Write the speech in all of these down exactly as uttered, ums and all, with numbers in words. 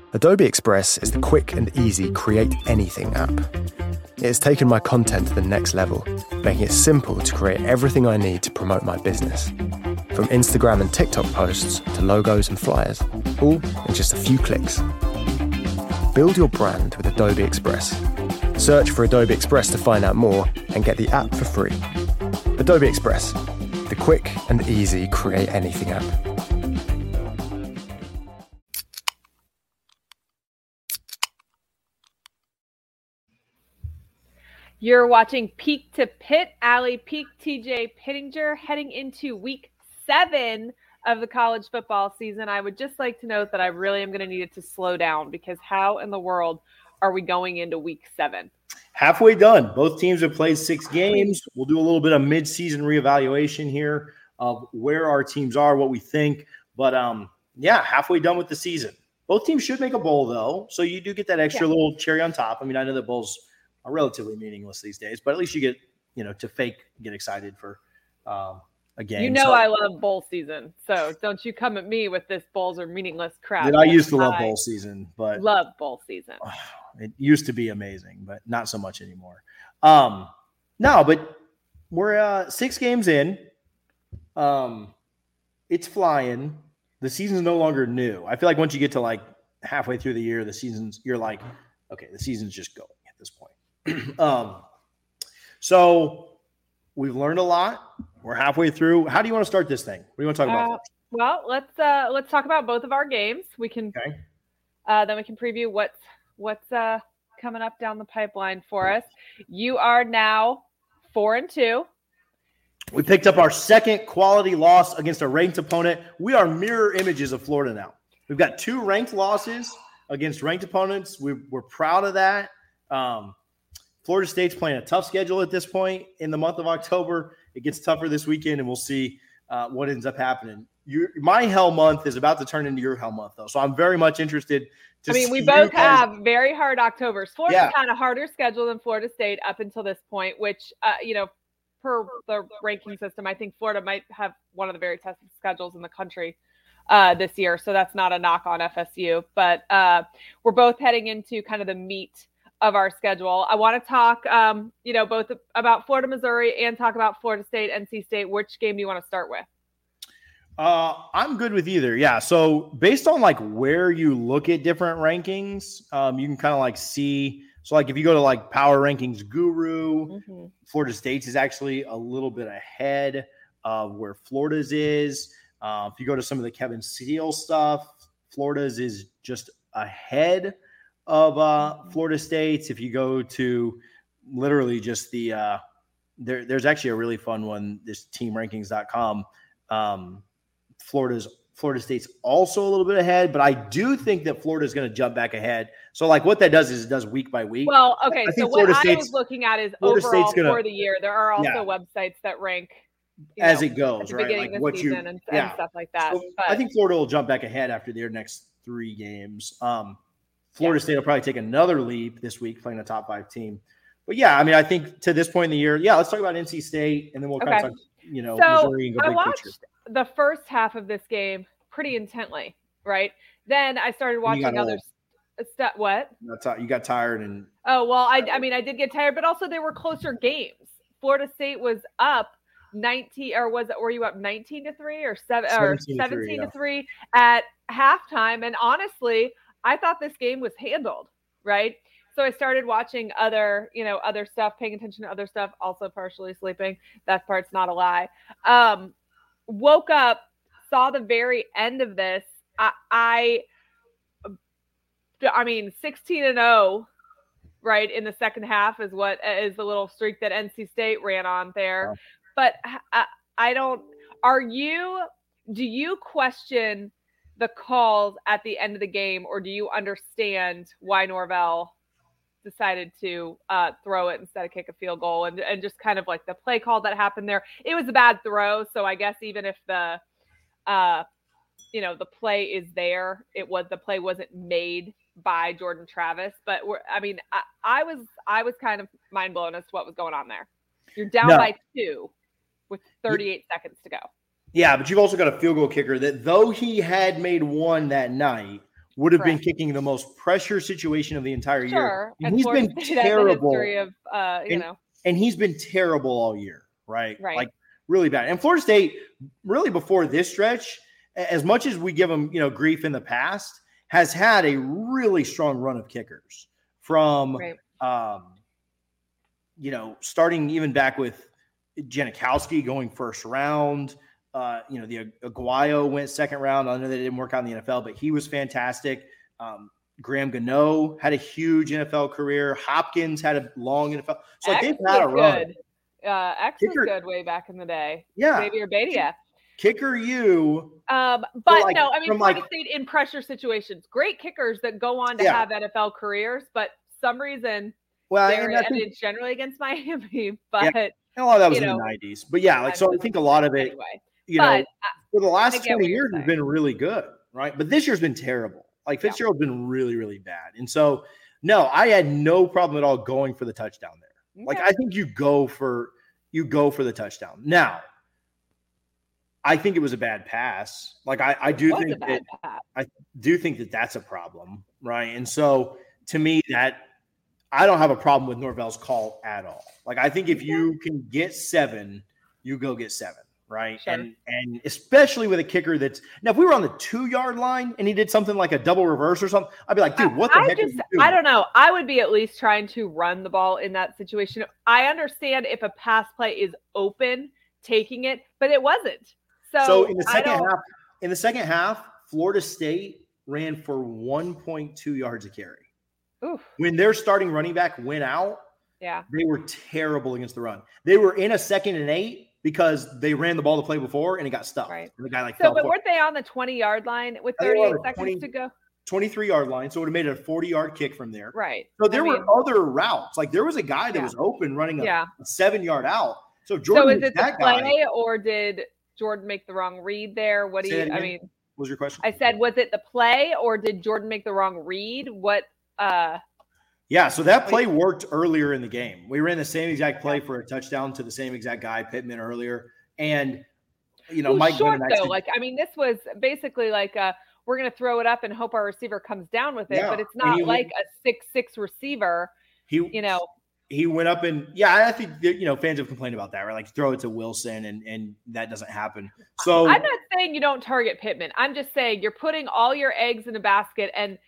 Adobe Express is the quick and easy create anything app. It has taken my content to the next level, making it simple to create everything I need to promote my business. From Instagram and TikTok posts to logos and flyers, all in just a few clicks. Build your brand with Adobe Express. Search for Adobe Express to find out more and get the app for free. Adobe Express, the quick and easy create anything app. You're watching Peak to Pit. Allie Peak, T J Pittinger, heading into week seven of the college football season. I would just like to note that I really am going to need it to slow down, because how in the world are we going into week seven? Halfway done. Both teams have played six games. We'll do a little bit of mid-season reevaluation here of where our teams are, what we think. But, um, yeah, halfway done with the season. Both teams should make a bowl, though, so you do get that extra yeah. little cherry on top. I mean, I know that bowls – are relatively meaningless these days, but at least you get, you know, to fake get excited for um, a game. You know, so, I love bowl season, so don't you come at me with this bowls are meaningless crap. Did I used to love bowl season, but love bowl season. Oh, it used to be amazing, but not so much anymore. Um, no, but we're uh, six games in. Um, it's flying. The season's no longer new. I feel like once you get to like halfway through the year, the season's you're like, okay, the season's just going at this point. um, so we've learned a lot. We're halfway through. How do you want to start this thing? What do you want to talk about? Uh, well, let's uh, let's talk about both of our games. We can okay. uh, then we can preview what's what's uh, coming up down the pipeline for us. You are now four and two. We picked up our second quality loss against a ranked opponent. We are mirror images of Florida now. We've got two ranked losses against ranked opponents. We're, we're proud of that. Um, Florida State's playing a tough schedule at this point in the month of October. It gets tougher this weekend, and we'll see uh, what ends up happening. Your, my hell month is about to turn into your hell month, though. So I'm very much interested to I mean, see we both guys- have very hard Octobers. Florida's Yeah. had a harder schedule than Florida State up until this point, which, uh, you know, per the ranking system, I think Florida might have one of the very toughest schedules in the country uh, this year. So that's not a knock on F S U. But uh, we're both heading into kind of the meat of our schedule. I want to talk, um, you know, both about Florida, Missouri, and talk about Florida State, N C State. Which game do you want to start with? Uh, I'm good with either. Yeah. So based on like where you look at different rankings, um, you can kind of like see. So like if you go to like Power Rankings Guru, mm-hmm. Florida State's is actually a little bit ahead of where Florida's is. Uh, if you go to some of the Kevin Steele stuff, Florida's is just ahead of uh, Florida State's. If you go to literally just the uh, there, there's actually a really fun one, this team rankings dot com. Um, Florida's Florida State's also a little bit ahead, but I do think that Florida is going to jump back ahead. So like what that does is it does week by week. Well, okay. I So what Florida I State's, was looking at is Florida overall gonna, for the year. There are also yeah. websites that rank you as know, it goes, right? Beginning Like of what the you season and, yeah. and stuff like that. So but, I think Florida will jump back ahead after their next three games. Um, Florida yeah. State will probably take another leap this week playing a top five team. But yeah, I mean, I think to this point in the year, yeah, let's talk about N C State and then we'll okay. kind of talk, you know, so Missouri and go I big watched picture. The first half of this game pretty intently, right? Then I started watching other stuff. What? You got tired and oh well, I I mean I did get tired, but also they were closer games. Florida State was up nineteen, or was it? Were you up nineteen to three or seven or seventeen to three at halftime? And honestly, I thought this game was handled, right? So I started watching other, you know, other stuff, paying attention to other stuff, also partially sleeping. That part's not a lie. Um, woke up, saw the very end of this. I, I, I mean, sixteen and oh, right, in the second half is what is the little streak that N C State ran on there. Wow. But I, I don't, are you, do you question the calls at the end of the game, or do you understand why Norvell decided to uh, throw it instead of kick a field goal, and, and just kind of like the play call that happened there? It was a bad throw. So I guess even if the, uh, you know, the play is there, it was, the play wasn't made by Jordan Travis, but we're, I mean, I, I was, I was kind of mind blown as to what was going on there. You're down no. by two with thirty-eight yeah. seconds to go. Yeah. But you've also got a field goal kicker that, though he had made one that night, would have Correct. been kicking the most pressure situation of the entire sure. year. And, and he's Florida been State terrible. Has a history of, uh, you and, know. and he's been terrible all year, right? Right. Like really bad. And Florida State, really before this stretch, as much as we give them, you know, grief in the past, has had a really strong run of kickers from, right. um, you know, starting even back with Janikowski going first round. Uh, you know, the Aguayo went second round. I know that it didn't work out in the N F L, but he was fantastic. Um, Graham Gano had a huge N F L career. Hopkins had a long N F L. So like, they've had a run. Good. Uh, X Kicker, was good way back in the day. Yeah. Xavier Badia. Kicker you. Um, but like, no, I mean, Florida like, State in pressure situations. Great kickers that go on to yeah. have N F L careers, but some reason well, they're, and, and think, it's generally against Miami. But yeah. a lot of that was in know, the nineties. But yeah, like so I think a lot of it, anyway. you but, know, for the last twenty years saying. has been really good, right? But this year's been terrible. Like Fitzgerald's yeah. been really, really bad. And so, no, I had no problem at all going for the touchdown there. Okay. Like, I think you go for you go for the touchdown. Now, I think it was a bad pass. Like, I, I do think that pass. I do think that that's a problem, right? And so, to me, that I don't have a problem with Norvell's call at all. Like, I think if you can get seven, you go get seven. Right. Sure. And and especially with a kicker that's now if we were on the two yard line and he did something like a double reverse or something, I'd be like, dude, what the I heck? Just, I don't know. I would be at least trying to run the ball in that situation. I understand if a pass play is open, taking it, but it wasn't. So, so in the second half, in the second half, Florida State ran for one point two yards a carry. Oof. When their starting running back went out, yeah, they were terrible against the run. They were in a second and eight. Because they ran the ball the play before and it got stuck. Right. And the guy like so, but weren't they on the twenty yard line with thirty-eight seconds twenty, to go? twenty-three yard line. So it would have made it a forty yard kick from there. Right. So there I were mean, other routes. Like there was a guy that yeah. was open running a, yeah. a seven yard out. So Jordan So is it that the play guy, or did Jordan make the wrong read there? What do you, I mean, what was your question? I said, was it the play or did Jordan make the wrong read? What, uh, Yeah, so that play worked earlier in the game. We ran the same exact play for a touchdown to the same exact guy, Pittman, earlier. And, you know, Mike short Glennon though. actually, like, I mean, this was basically like uh we're going to throw it up and hope our receiver comes down with it, yeah. but it's not he, like a six six receiver. He, you know, he went up and yeah, I think that, you know, fans have complained about that, right? Like throw it to Wilson and and that doesn't happen. So I'm not saying you don't target Pittman. I'm just saying you're putting all your eggs in a basket, and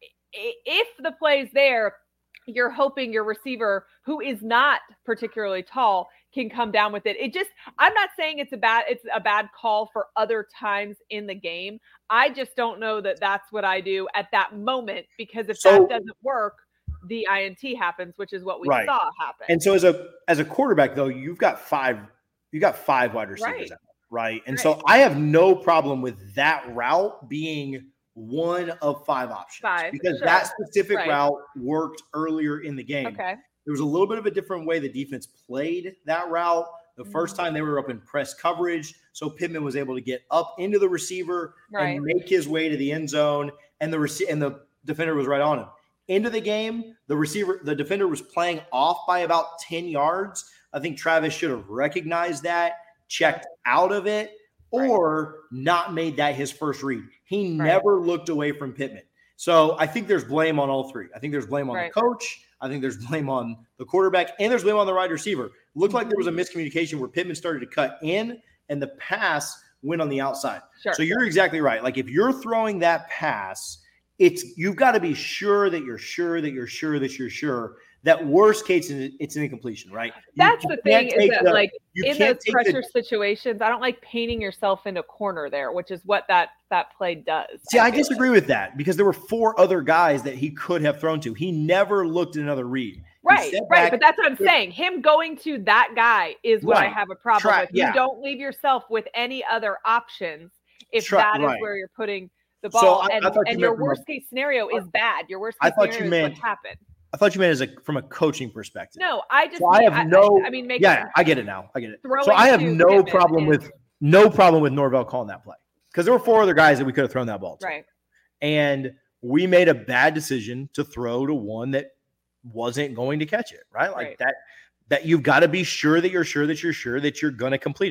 if the play's there, you're hoping your receiver, who is not particularly tall, can come down with it. It just, I'm not saying it's a bad, it's a bad call for other times in the game. I just don't know that that's what I do at that moment, because if so, that doesn't work, the I N T happens, which is what we right. saw happen. And so as a, as a quarterback though, you've got five, you got five wide receivers right. out, right? And right. so I have no problem with that route being one of five options five, because sure. that specific right. route worked earlier in the game. Okay. There was a little bit of a different way the defense played that route. The first time they were up in press coverage, so Pittman was able to get up into the receiver right. and make his way to the end zone, and the rec- and the defender was right on him. Into the game, the receiver, the defender was playing off by about ten yards. I think Travis should have recognized that, checked out of it, or right. not made that his first read. He right. never looked away from Pittman. So I think there's blame on all three. I think there's blame on right. the coach. I think there's blame on the quarterback, and there's blame on the wide receiver. It looked like there was a miscommunication where Pittman started to cut in and the pass went on the outside. Sure. So you're exactly right. Like if you're throwing that pass, it's you've got to be sure that you're sure that you're sure that you're sure that worst case it's an incompletion, right? That's you the thing is that the, like in those pressure the, situations, I don't like painting yourself into a corner there, which is what that that play does. See, I, I disagree like. with that because there were four other guys that he could have thrown to. He never looked at another read. Right, right. But that's what I'm saying. Him going to that guy is what right. I have a problem Try, with. yeah. You don't leave yourself with any other options if Try, that is right. where you're putting the ball. So I, and I and you your worst case scenario is bad. Your worst case I thought scenario you meant, is what happened. I thought you meant as a from a coaching perspective. No, I just so I have no. I, I mean, make yeah, I get it now. I get it. So I have no problem with no problem with Norvell calling that play because there were four other guys that we could have thrown that ball to. Right. And we made a bad decision to throw to one that wasn't going to catch it. Right. Like right. that. That you've got to be sure that you're sure that you're sure that you're going to complete it.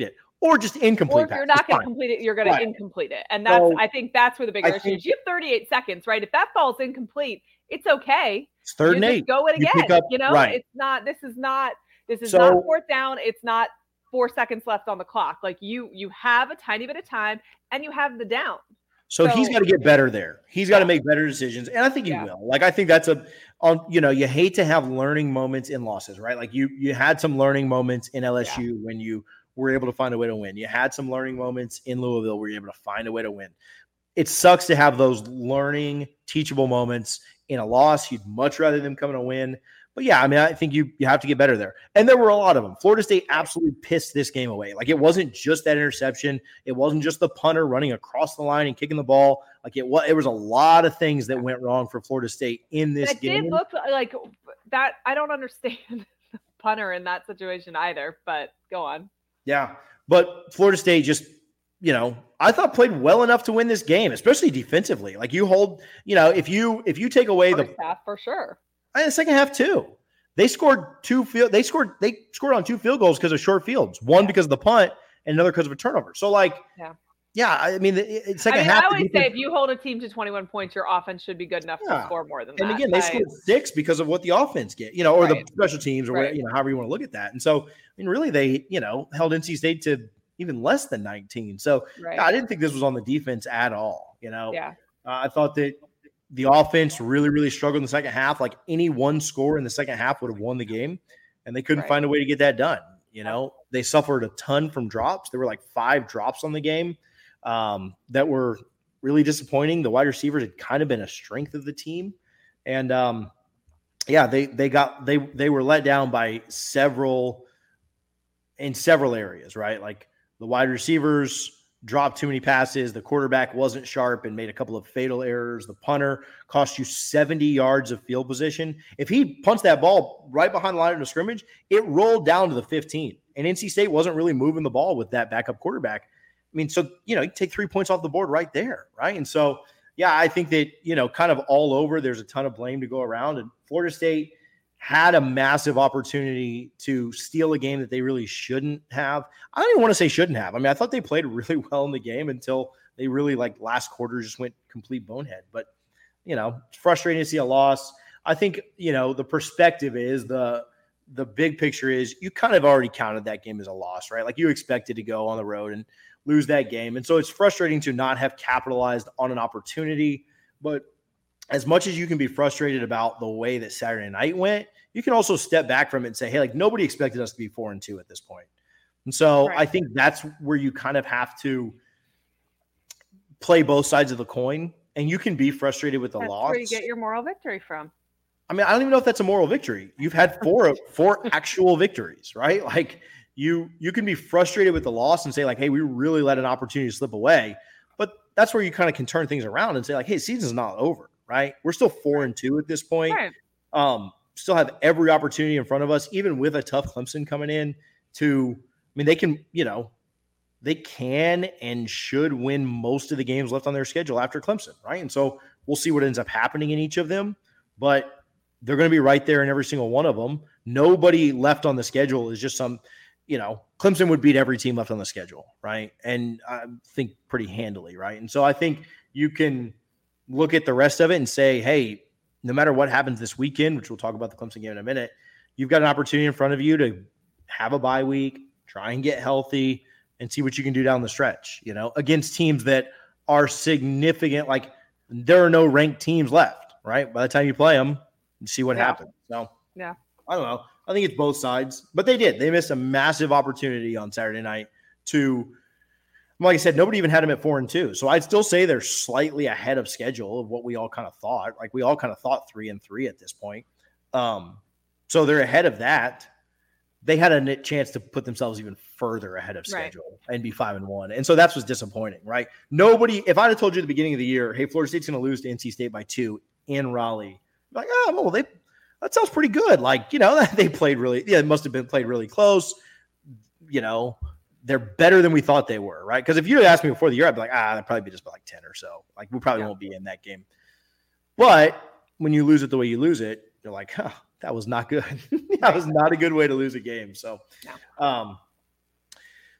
or just incomplete. Or if you're not going to complete it, you're going right. to incomplete it. And that's, so, I think that's where the bigger issue is. You have thirty-eight seconds, right? If that ball's incomplete, it's okay. It's third you and eight. Go it again. You, up, you know, right. it's not, this is not, this is so, not fourth down. It's not four seconds left on the clock. Like you, you have a tiny bit of time and you have the down. So, so he's got to get better there. He's got to make better decisions. And I think he yeah. will. Like, I think that's a, on, you know, you hate to have learning moments in losses, right? Like you, you had some learning moments in L S U yeah. when you were able to find a way to win. You had some learning moments in Louisville where you're able to find a way to win. It sucks to have those learning, teachable moments in a loss. You'd much rather them come in a win. But yeah, I mean, I think you you have to get better there. And there were a lot of them. Florida State absolutely pissed this game away. Like, it wasn't just that interception. It wasn't just the punter running across the line and kicking the ball. Like, it was, it was a lot of things that went wrong for Florida State in this it game. It did look like that. I don't understand the punter in that situation either, but go on. Yeah, but Florida State just, you know, I thought played well enough to win this game, especially defensively. Like, you hold, you know, if you if you take away First the half for sure. And the second half too. They scored two field. They scored. They scored on two field goals because of short fields. One yeah. because of the punt, and another because of a turnover. So, like, yeah, yeah. I mean, the, the second I mean, half. I always say if you hold a team to twenty-one points, your offense should be good enough yeah. to score more than and that. And again, they I, scored six because of what the offense get, you know, or right. the special teams, or right. whatever, you know, however you want to look at that. And so, I mean, really, they, you know, held N C State to even less than nineteen. So, right. yeah, I didn't think this was on the defense at all. You know, yeah, uh, I thought that the offense really, really struggled in the second half. Like, any one score in the second half would have won the game, and they couldn't right. find a way to get that done. You know, they suffered a ton from drops. There were like five drops on the game um, that were really disappointing. The wide receivers had kind of been a strength of the team. And um, yeah, they, they got, they, they were let down by several in several areas, right? Like, the wide receivers dropped too many passes. The quarterback wasn't sharp and made a couple of fatal errors. The punter cost you seventy yards of field position. If he punts that ball right behind the line of scrimmage, it rolled down to the fifteen. And N C State wasn't really moving the ball with that backup quarterback. I mean, so, you know, you take three points off the board right there, right? And so, yeah, I think that, you know, kind of all over, there's a ton of blame to go around. And Florida State had a massive opportunity to steal a game that they really shouldn't have. I don't even want to say shouldn't have. I mean, I thought they played really well in the game until they really, like, last quarter just went complete bonehead. But, you know, it's frustrating to see a loss. I think, you know, the perspective is the the big picture is you kind of already counted that game as a loss, right? Like, you expected to go on the road and lose that game. And so it's frustrating to not have capitalized on an opportunity. But as much as you can be frustrated about the way that Saturday night went, you can also step back from it and say, hey, like, nobody expected us to be four and two at this point. And so right. I think that's where you kind of have to play both sides of the coin, and you can be frustrated with the that's loss. Where you get your moral victory from. I mean, I don't even know if that's a moral victory. You've had four, four actual victories, right? Like, you, you can be frustrated with the loss and say, like, hey, we really let an opportunity slip away. But that's where you kind of can turn things around and say, like, hey, season's not over. Right. We're still four and two at this point. Right. Um, still have every opportunity in front of us, even with a tough Clemson coming in to, I mean, they can, you know, they can and should win most of the games left on their schedule after Clemson. Right. And so we'll see what ends up happening in each of them, but they're going to be right there in every single one of them. Nobody left on the schedule is just some, you know, Clemson would beat every team left on the schedule. Right. And I think pretty handily. Right. And so I think you can look at the rest of it and say, hey, no matter what happens this weekend, which we'll talk about the Clemson game in a minute, you've got an opportunity in front of you to have a bye week, try and get healthy, and see what you can do down the stretch, you know, against teams that are significant. Like, there are no ranked teams left, right? By the time you play them, you see what yeah. happens. So, yeah, I don't know. I think it's both sides, but they did. They missed a massive opportunity on Saturday night to, like I said, nobody even had them at four and two. So I'd still say they're slightly ahead of schedule of what we all kind of thought. Like, we all kind of thought three and three at this point. Um, so they're ahead of that. They had a chance to put themselves even further ahead of schedule right. and be five and one. And so that's what's disappointing, right? Nobody, if I'd have told you at the beginning of the year, hey, Florida State's going to lose to N C State by two in Raleigh, like, oh, well, they, that sounds pretty good. Like, you know, they played really, yeah, it must have been played really close. You know, they're better than we thought they were, right? Because if you had asked me before the year, I'd be like, ah, they'd probably be just like ten or so. Like, we probably yeah. won't be in that game. But when you lose it the way you lose it, you're like, huh, that was not good. That was not a good way to lose a game. So, yeah. um,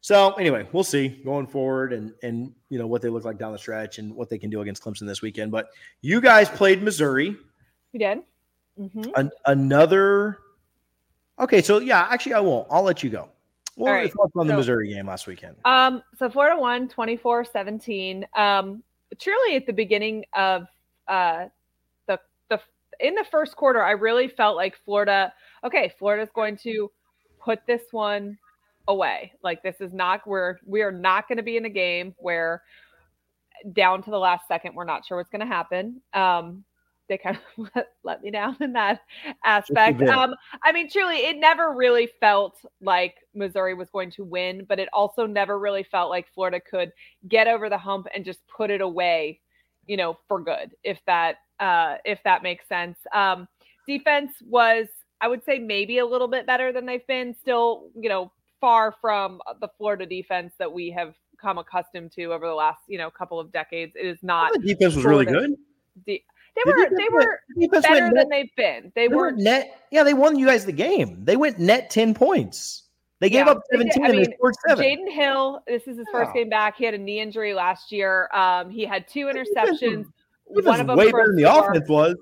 So anyway, we'll see going forward and, and, you know, what they look like down the stretch and what they can do against Clemson this weekend. But you guys played Missouri. We did. Mm-hmm. An- another. Okay. So yeah, actually I won't, I'll let you go. What were your thoughts on the so, Missouri game last weekend? Um, so Florida won twenty-four seventeen. Um, truly at the beginning of uh, the, the, in the first quarter, I really felt like Florida, okay, Florida's going to put this one away. Like this is not where we are not going to be in a game where down to the last second, we're not sure what's going to happen. Um, they kind of let, let me down in that aspect. Um, I mean, truly, it never really felt like Missouri was going to win, but it also never really felt like Florida could get over the hump and just put it away, you know, for good, if that, uh, if that makes sense. Um, defense was, I would say, maybe a little bit better than they've been. Still, you know, far from the Florida defense that we have come accustomed to over the last, you know, couple of decades. It is not. Well, the defense was Florida. really good. De- they the were they were the better than net, they've been. They, they weren't net. Yeah, they won you guys the game. They went net ten points. They gave yeah, up seventeen they I and mean, they scored seven. Jaden Hill, this is his first yeah. game back. He had a knee injury last year. Um, he had two interceptions. Was, one of them way better than the score. offense was.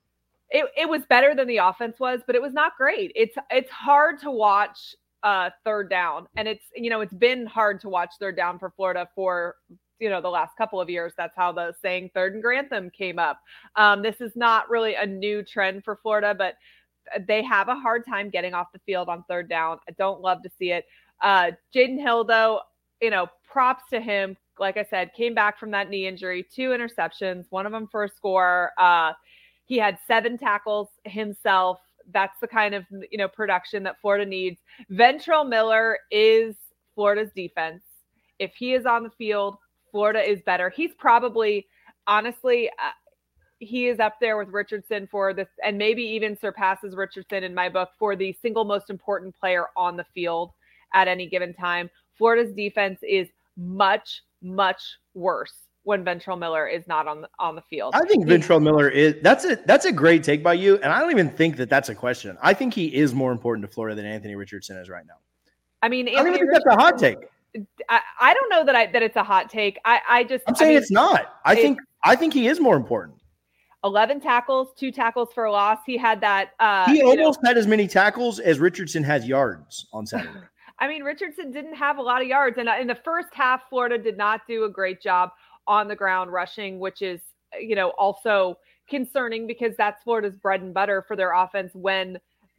It it was better than the offense was, but it was not great. It's it's hard to watch uh, third down, and it's you know it's been hard to watch third down for Florida for you know the last couple of years. That's how the saying "third and Grantham" came up. Um, this is not really a new trend for Florida, but they have a hard time getting off the field on third down. I don't love to see it. Uh, Jaden Hill, though, you know, props to him. Like I said, came back from that knee injury, two interceptions, one of them for a score. Uh, He had seven tackles himself. That's the kind of, you know, production that Florida needs. Ventrell Miller is Florida's defense. If he is on the field, Florida is better. He's probably, honestly, uh, he is up there with Richardson for this, and maybe even surpasses Richardson in my book for the single most important player on the field at any given time. Florida's defense is much, much worse when Ventrell Miller is not on the, on the field. I think Ventrell Miller is, that's a, that's a great take by you. And I don't even think that that's a question. I think he is more important to Florida than Anthony Richardson is right now. I mean, I don't even think that's a hot take. I, I don't know that I, that it's a hot take. I, I just, I'm saying I mean, it's not. I think, I think he is more important. eleven tackles, two tackles for a loss. He had that. Uh, he almost know, had as many tackles as Richardson has yards on Saturday. I mean, Richardson didn't have a lot of yards. And in the first half, Florida did not do a great job on the ground rushing, which is, you know, also concerning because that's Florida's bread and butter for their offense when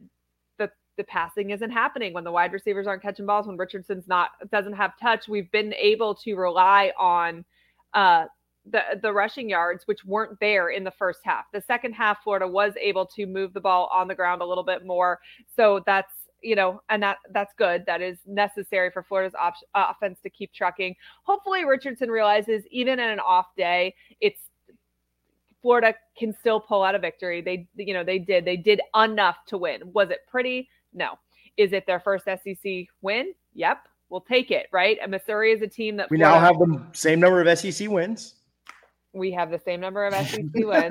the the passing isn't happening, when the wide receivers aren't catching balls, when Richardson's not doesn't have touch. We've been able to rely on uh, the the rushing yards, which weren't there in the first half. The second half, Florida was able to move the ball on the ground a little bit more. So that's, you know, and that that's good. That is necessary for Florida's op- uh, offense to keep trucking. Hopefully Richardson realizes even in an off day, it's Florida can still pull out a victory. They, you know, they did, they did enough to win. Was it pretty? No. Is it their first S E C win? Yep. We'll take it. Right. And Missouri is a team that we Florida, now have the same number of S E C wins. We have the same number of S E C wins.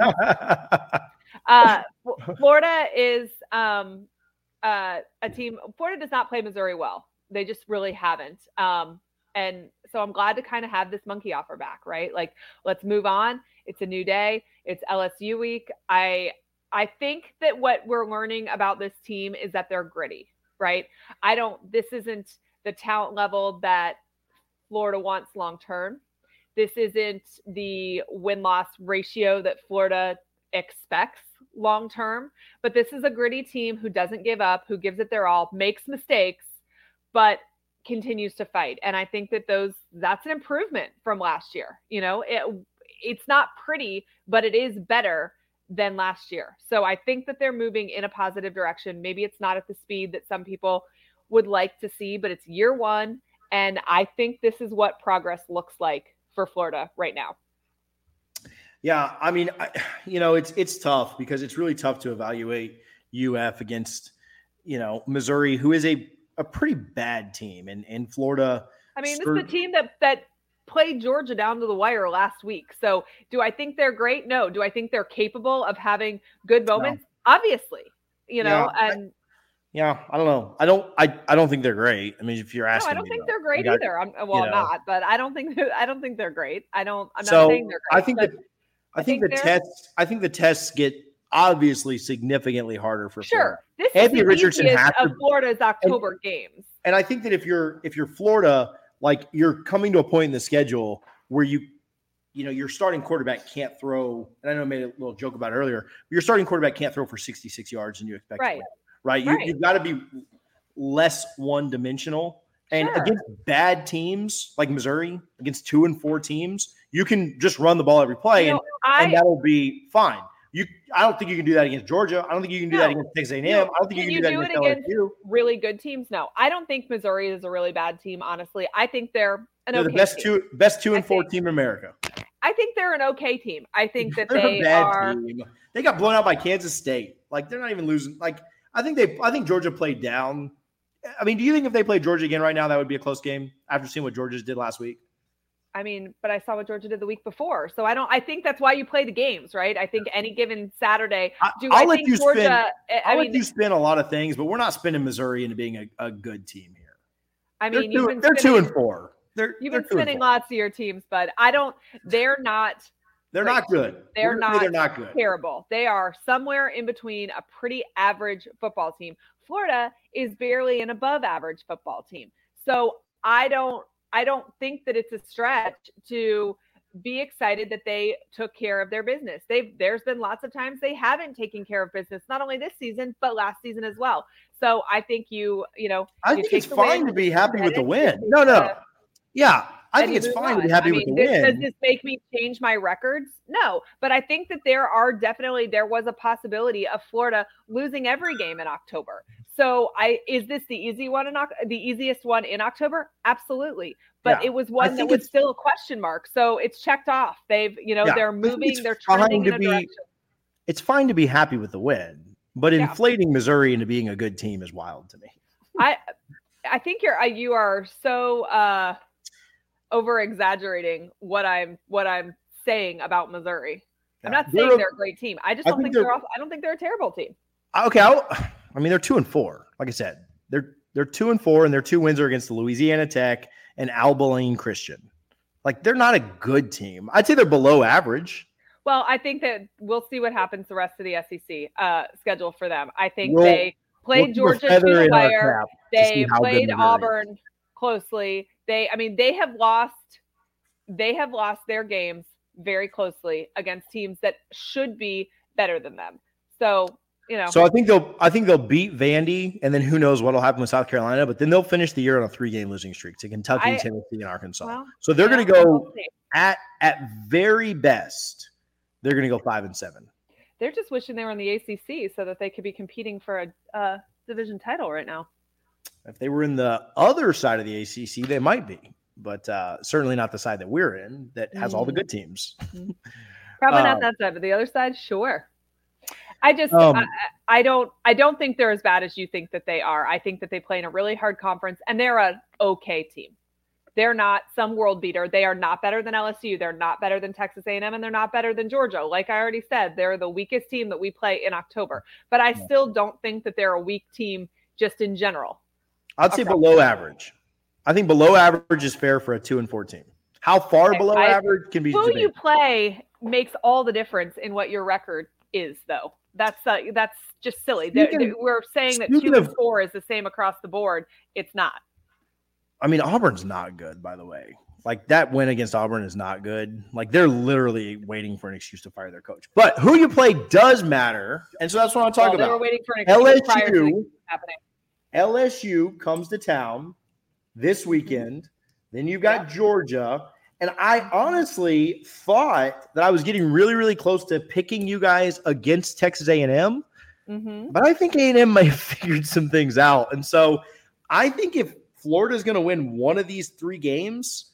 uh, Florida is, um, Uh, a team, Florida does not play Missouri well. They just really haven't. Um, and so I'm glad to kind of have this monkey offer back, right? Like, let's move on. It's a new day. It's L S U week. I, I think that what we're learning about this team is that they're gritty, right? I don't, this isn't the talent level that Florida wants long-term. This isn't the win-loss ratio that Florida expects long-term, but this is a gritty team who doesn't give up, who gives it their all, makes mistakes, but continues to fight. And I think that those, that's an improvement from last year. You know, it, it's not pretty, but it is better than last year. So I think that they're moving in a positive direction. Maybe it's not at the speed that some people would like to see, but it's year one. And I think this is what progress looks like for Florida right now. Yeah, I mean, I, you know, it's it's tough because it's really tough to evaluate U F against, you know, Missouri, who is a, a pretty bad team. And in Florida, I mean, this is a team that that played Georgia down to the wire last week. So do I think they're great? No. Do I think they're capable of having good moments? No. Obviously, you know, yeah, and Yeah, I don't know. I don't. I, I don't think they're great. I mean, if you're asking, no, I don't me, think though, they're great like either. I, I'm well, you I'm know. not, but I don't think I don't think they're great. I don't. I'm so not saying they're great. I think that I, I think, think the tests. I think the tests get obviously significantly harder for sure. Florida. This Anthony is the Richardson has of to, Florida's October and, games. And I think that if you're if you're Florida, like you're coming to a point in the schedule where you, you know, your starting quarterback can't throw. And I know I made a little joke about it earlier. But your starting quarterback can't throw for sixty-six yards, and you expect right, to win, right? You, right. You've got to be less one dimensional. And sure. against bad teams like Missouri, against two and four teams, you can just run the ball every play, you know, and, I, and that'll be fine. You, I don't think you can do that against Georgia. I don't think you can do no. that against Texas A and M. You know, I don't think can you can do you that do against, it against L S U. Really good teams. No, I don't think Missouri is a really bad team. Honestly, I think they're an they're okay the best team. two, best two and I four think, team in America. I think they're an okay team. I think that they're they a bad are. Team. They got blown out by Kansas State. Like they're not even losing. Like I think they. I think Georgia played down. I mean, do you think if they played Georgia again right now, that would be a close game after seeing what Georgia did last week? I mean, but I saw what Georgia did the week before. So I don't, I think that's why you play the games, right? I think any given Saturday, do I'll I let think you Georgia, spin, I I'll mean, let you spin a lot of things, but we're not spinning Missouri into being a, a good team here. I mean, they're, you've two, been they're spinning, two and four. They're, you've they're been spinning lots of your teams, but I don't, they're not. They're great. not good. They're not, they're not good. Terrible. They are somewhere in between a pretty average football team. Florida is barely an above average football team. So I don't, I don't think that it's a stretch to be excited that they took care of their business. They've, there's been lots of times they haven't taken care of business, not only this season, but last season as well. So I think you, you know, I you think it's fine win, to be happy with the win. No, no. Uh, yeah. I think it's fine on. to be happy I mean, with the this, win. Does this make me change my records? No, but I think that there are definitely, there was a possibility of Florida losing every game in October. So I, is this the easy one in the easiest one in October? Absolutely. But yeah, it was one that was still a question mark. So it's checked off. They've, you know, yeah, they're moving, they're trending in a be, direction. It's fine to be happy with the win, but yeah. inflating Missouri into being a good team is wild to me. I, I think you're, you are so, uh, over exaggerating what I'm what I'm saying about Missouri. Yeah. I'm not saying they're, they're a great team. I just don't I think, think they're, they're I don't think they're a terrible team. Okay, I'll, I mean they're two and four. Like I said, they're they're two and four, and their two wins are against Louisiana Tech and Abilene Christian. Like they're not a good team. I'd say they're below average. Well, I think that we'll see what happens the rest of the S E C uh, schedule for them. I think we'll, they played we'll Georgia to the wire. They played Auburn is. closely. They, I mean, they have lost, they have lost their games very closely against teams that should be better than them. So, you know. So I think they'll, I think they'll beat Vandy, and then who knows what'll happen with South Carolina, but then they'll finish the year on a three-game losing streak to Kentucky, I, Tennessee, and Arkansas. Well, so they're going to go at, at very best, they're going to go five and seven. They're just wishing they were in the A C C so that they could be competing for a uh, division title right now. If they were in the other side of the A C C, they might be, but uh, certainly not the side that we're in that has mm. all the good teams. Probably um, not that side, but the other side, sure. I just, um, I, I don't, I don't think they're as bad as you think that they are. I think that they play in a really hard conference, and they're an okay team. They're not some world beater. They are not better than L S U. They're not better than Texas A and M, and they're not better than Georgia. Like I already said, they're the weakest team that we play in October. But I still don't think that they're a weak team just in general. I'd say below average. I think below average is fair for a two and four team. How far okay, below I, average can be? Who debated. you play makes all the difference in what your record is, though. That's uh, that's just silly. Speaking, they're, they're, we're saying that two of, and four is the same across the board. It's not. I mean, Auburn's not good, by the way. Like that win against Auburn is not good. Like they're literally waiting for an excuse to fire their coach. But who you play does matter, and so that's what I'm talking well, about. They were waiting for an excuse L S U, prior to happening. L S U comes to town this weekend. Then you've got yeah. Georgia. And I honestly thought that I was getting really, really close to picking you guys against Texas A and M. Mm-hmm. But I think A and M might have figured some things out. And so I think if Florida's going to win one of these three games,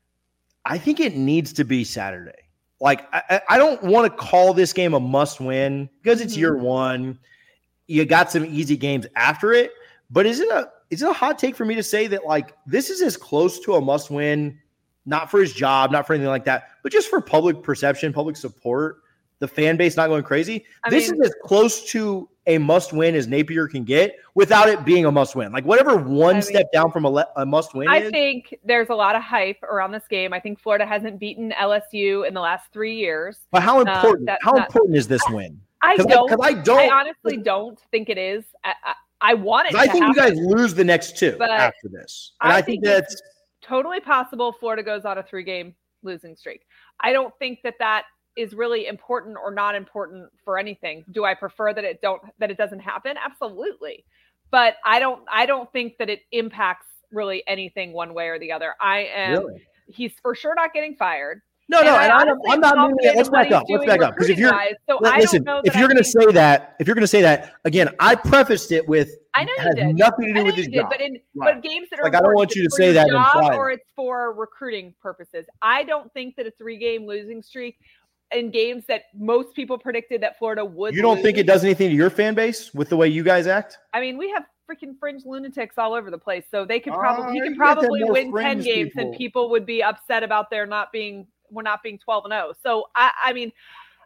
I think it needs to be Saturday. Like, I, I don't want to call this game a must win because it's mm-hmm. year one. You got some easy games after it. But is it a is it a hot take for me to say that, like, this is as close to a must-win, not for his job, not for anything like that, but just for public perception, public support, the fan base not going crazy. I this mean, is as close to a must-win as Napier can get without it being a must-win. Like whatever one I step mean, down from a, le- a must-win I is, think there's a lot of hype around this game. I think Florida hasn't beaten L S U in the last three years. But how important? Um, how not, important is this win? I don't. I, I don't. I honestly don't think it is. I, I, I want it. I to think happen, you guys lose the next two after this, and I, I think, think that's totally possible. Florida goes on a three-game losing streak. I don't think that that is really important or not important for anything. Do I prefer that it don't that it doesn't happen? Absolutely. But I don't I don't think that it impacts really anything one way or the other. I am really? He's for sure not getting fired. No, no, and I I'm not meaning it. Let's back up. Let's back up. Because if you're wise, so listen, if you're going to say that, if you're going to say that again, I prefaced it with I know you has did. nothing to do I know with you this did, job. but in right. but games that are like I don't want you to say that job or it's for recruiting purposes. I don't think that a three-game losing streak in games that most people predicted that Florida would. You don't lose. think it does anything to your fan base with the way you guys act? I mean, we have freaking fringe lunatics all over the place, so they could probably uh, he could probably win ten games, people. and people would be upset about their not being we're not being twelve and oh. So I, I mean,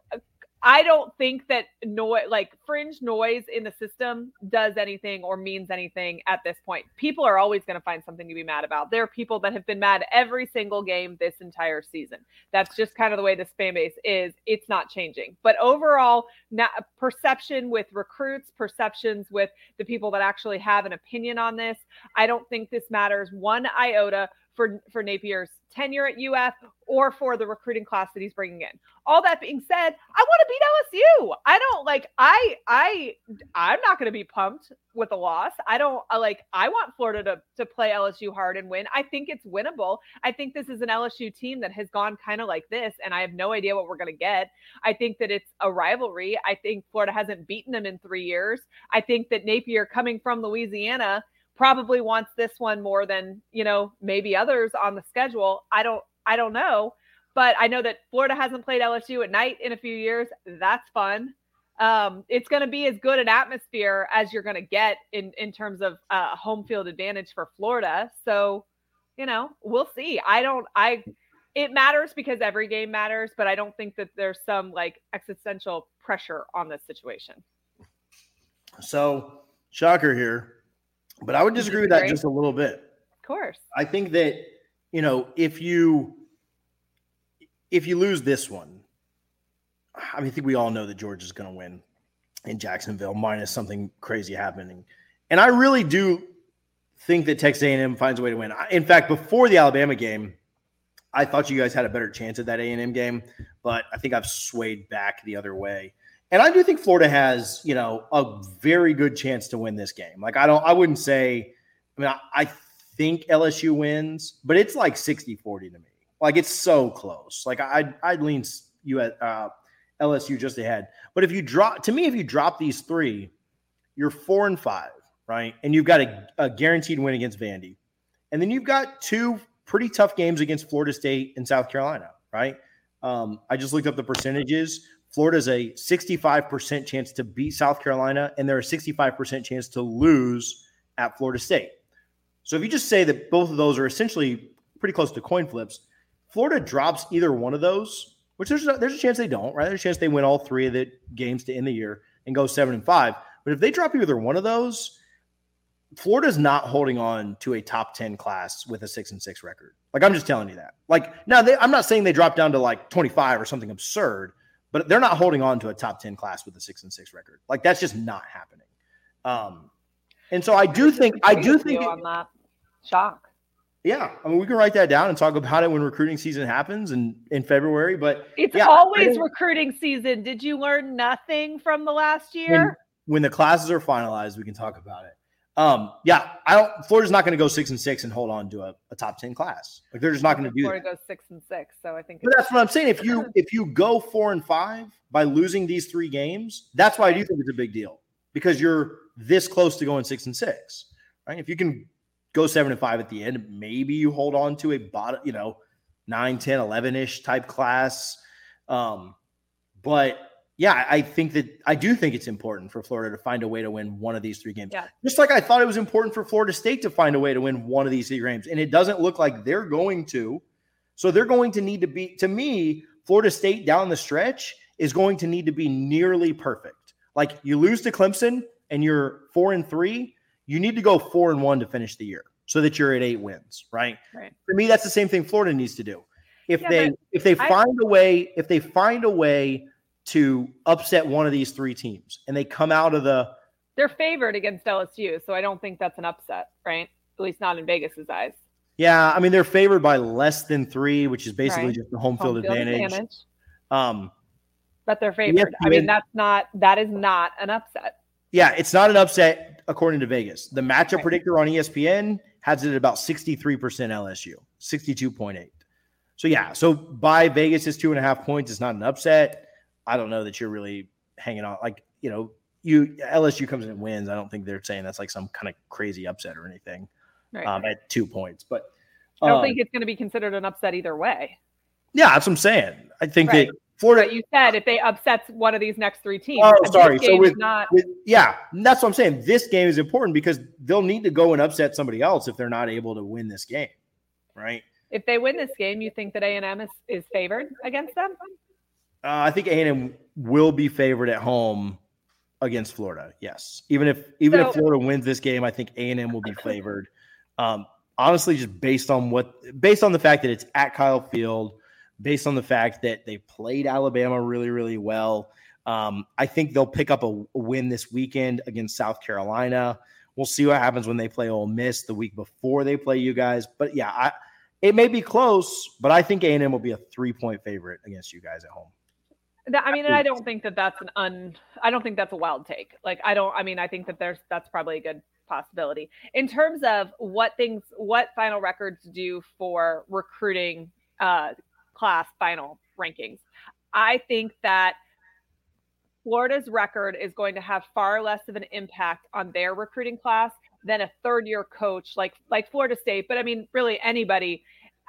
I don't think that noise, like fringe noise in the system, does anything or means anything at this point. People are always going to find something to be mad about. There are people that have been mad every single game this entire season. That's just kind of the way this fan base is. It's not changing. But overall, not, perception with recruits, perceptions with the people that actually have an opinion on this, I don't think this matters one iota for, for Napier's tenure at U F or for the recruiting class that he's bringing in. All that being said, I want to beat L S U. I don't like, I, I, I'm not going to be pumped with a loss. I don't I like, I want Florida to, to play L S U hard and win. I think it's winnable. I think this is an L S U team that has gone kind of like this, and I have no idea what we're going to get. I think that it's a rivalry. I think Florida hasn't beaten them in three years. I think that Napier, coming from Louisiana, probably wants this one more than, you know, maybe others on the schedule. I don't, I don't know, but I know that Florida hasn't played L S U at night in a few years. That's fun. Um, it's going to be as good an atmosphere as you're going to get in, in terms of uh, home field advantage for Florida. So, you know, we'll see. I don't, I, it matters because every game matters, but I don't think that there's some like existential pressure on this situation. So, shocker here. But I would disagree with that just a little bit. Of course. I think that, you know, if you if you lose this one, I mean, I think we all know that Georgia's going to win in Jacksonville, minus something crazy happening. And I really do think that Texas A and M finds a way to win. In fact, before the Alabama game, I thought you guys had a better chance at that A and M game, but I think I've swayed back the other way. And I do think Florida has, you know, a very good chance to win this game. Like, I don't, I wouldn't say, I mean, I, I think L S U wins, but it's like sixty forty to me. Like, it's so close. Like, I'd, I'd lean you at uh, L S U just ahead. But if you drop, to me, if you drop these three, you're four and five, right? And you've got a, a guaranteed win against Vandy. And then you've got two pretty tough games against Florida State and South Carolina, right? Um, I just looked up the percentages. Florida's a sixty-five percent chance to beat South Carolina, and they're a sixty-five percent chance to lose at Florida State. So if you just say that both of those are essentially pretty close to coin flips, Florida drops either one of those, which there's a, there's a chance they don't, right? There's a chance they win all three of the games to end the year and go seven and five. But if they drop either one of those, Florida's not holding on to a top ten class with a six and six record. Like, I'm just telling you that. Like, now they, I'm not saying they drop down to like twenty-five or something absurd, but they're not holding on to a top ten class with a six and six record. Like, that's just not happening. Um, and so I do think, I do think on that shock. Yeah. I mean, we can write that down and talk about it when recruiting season happens in, in February, but it's yeah, always recruiting season. Did you learn nothing from the last year? When, when the classes are finalized, we can talk about it. Um, yeah, I don't, Florida's not going to go six and six and hold on to a, a top ten class. Like, they're just not going to do Florida that. Florida goes six and six. So I think, but that's what I'm saying. If you, if you go four and five by losing these three games, that's why I do think it's a big deal, because you're this close to going six and six, right? If you can go seven and five at the end, maybe you hold on to a bottom, you know, nine, ten, eleven ish type class. Um, but yeah, I think that I do think it's important for Florida to find a way to win one of these three games. Yeah. Just like I thought it was important for Florida State to find a way to win one of these three games. And it doesn't look like they're going to. So they're going to need to be, to me, Florida State down the stretch is going to need to be nearly perfect. Like you lose to Clemson and you're four and three, you need to go four and one to finish the year so that you're at eight wins, right? Right. For me, that's the same thing Florida needs to do. If yeah, they if they I, find a way, if they find a way to upset one of these three teams and they come out of the they're favored against L S U, so I don't think that's an upset, right? At least not in Vegas's eyes. Yeah, I mean they're favored by less than three, which is basically right. just the home, home field, field advantage. advantage. Um, but they're favored. E S P N, I mean, that's not that is not an upset. Yeah, it's not an upset according to Vegas. The matchup right. predictor on E S P N has it at about sixty-three percent L S U, sixty-two point eight. So yeah, so by Vegas is two and a half points. It's not an upset. I don't know that you're really hanging on. Like, you know, you L S U comes in and wins. I don't think they're saying that's like some kind of crazy upset or anything right. um, at two points. But I don't um, think it's going to be considered an upset either way. Yeah, that's what I'm saying. I think right. that Florida. But you said if they upsets one of these next three teams. Oh, sorry. So with, not... with yeah, that's what I'm saying. This game is important because they'll need to go and upset somebody else if they're not able to win this game, right? If they win this game, you think that A and M is, is favored against them? Uh, I think A and M will be favored at home against Florida. Yes, even if even so, if Florida wins this game, I think A and M will be favored. Um, honestly, just based on what, based on the fact that it's at Kyle Field, based on the fact that they played Alabama really, really well, um, I think they'll pick up a, a win this weekend against South Carolina. We'll see what happens when they play Ole Miss the week before they play you guys. But yeah, I. It may be close, but I think A and M will be a three-point favorite against you guys at home. I mean, and I don't think that that's an un. I don't think that's a wild take. Like, I don't. I mean, I think that there's that's probably a good possibility in terms of what things, what final records do for recruiting uh, class final rankings. I think that Florida's record is going to have far less of an impact on their recruiting class than a third-year coach like like Florida State, but I mean, really anybody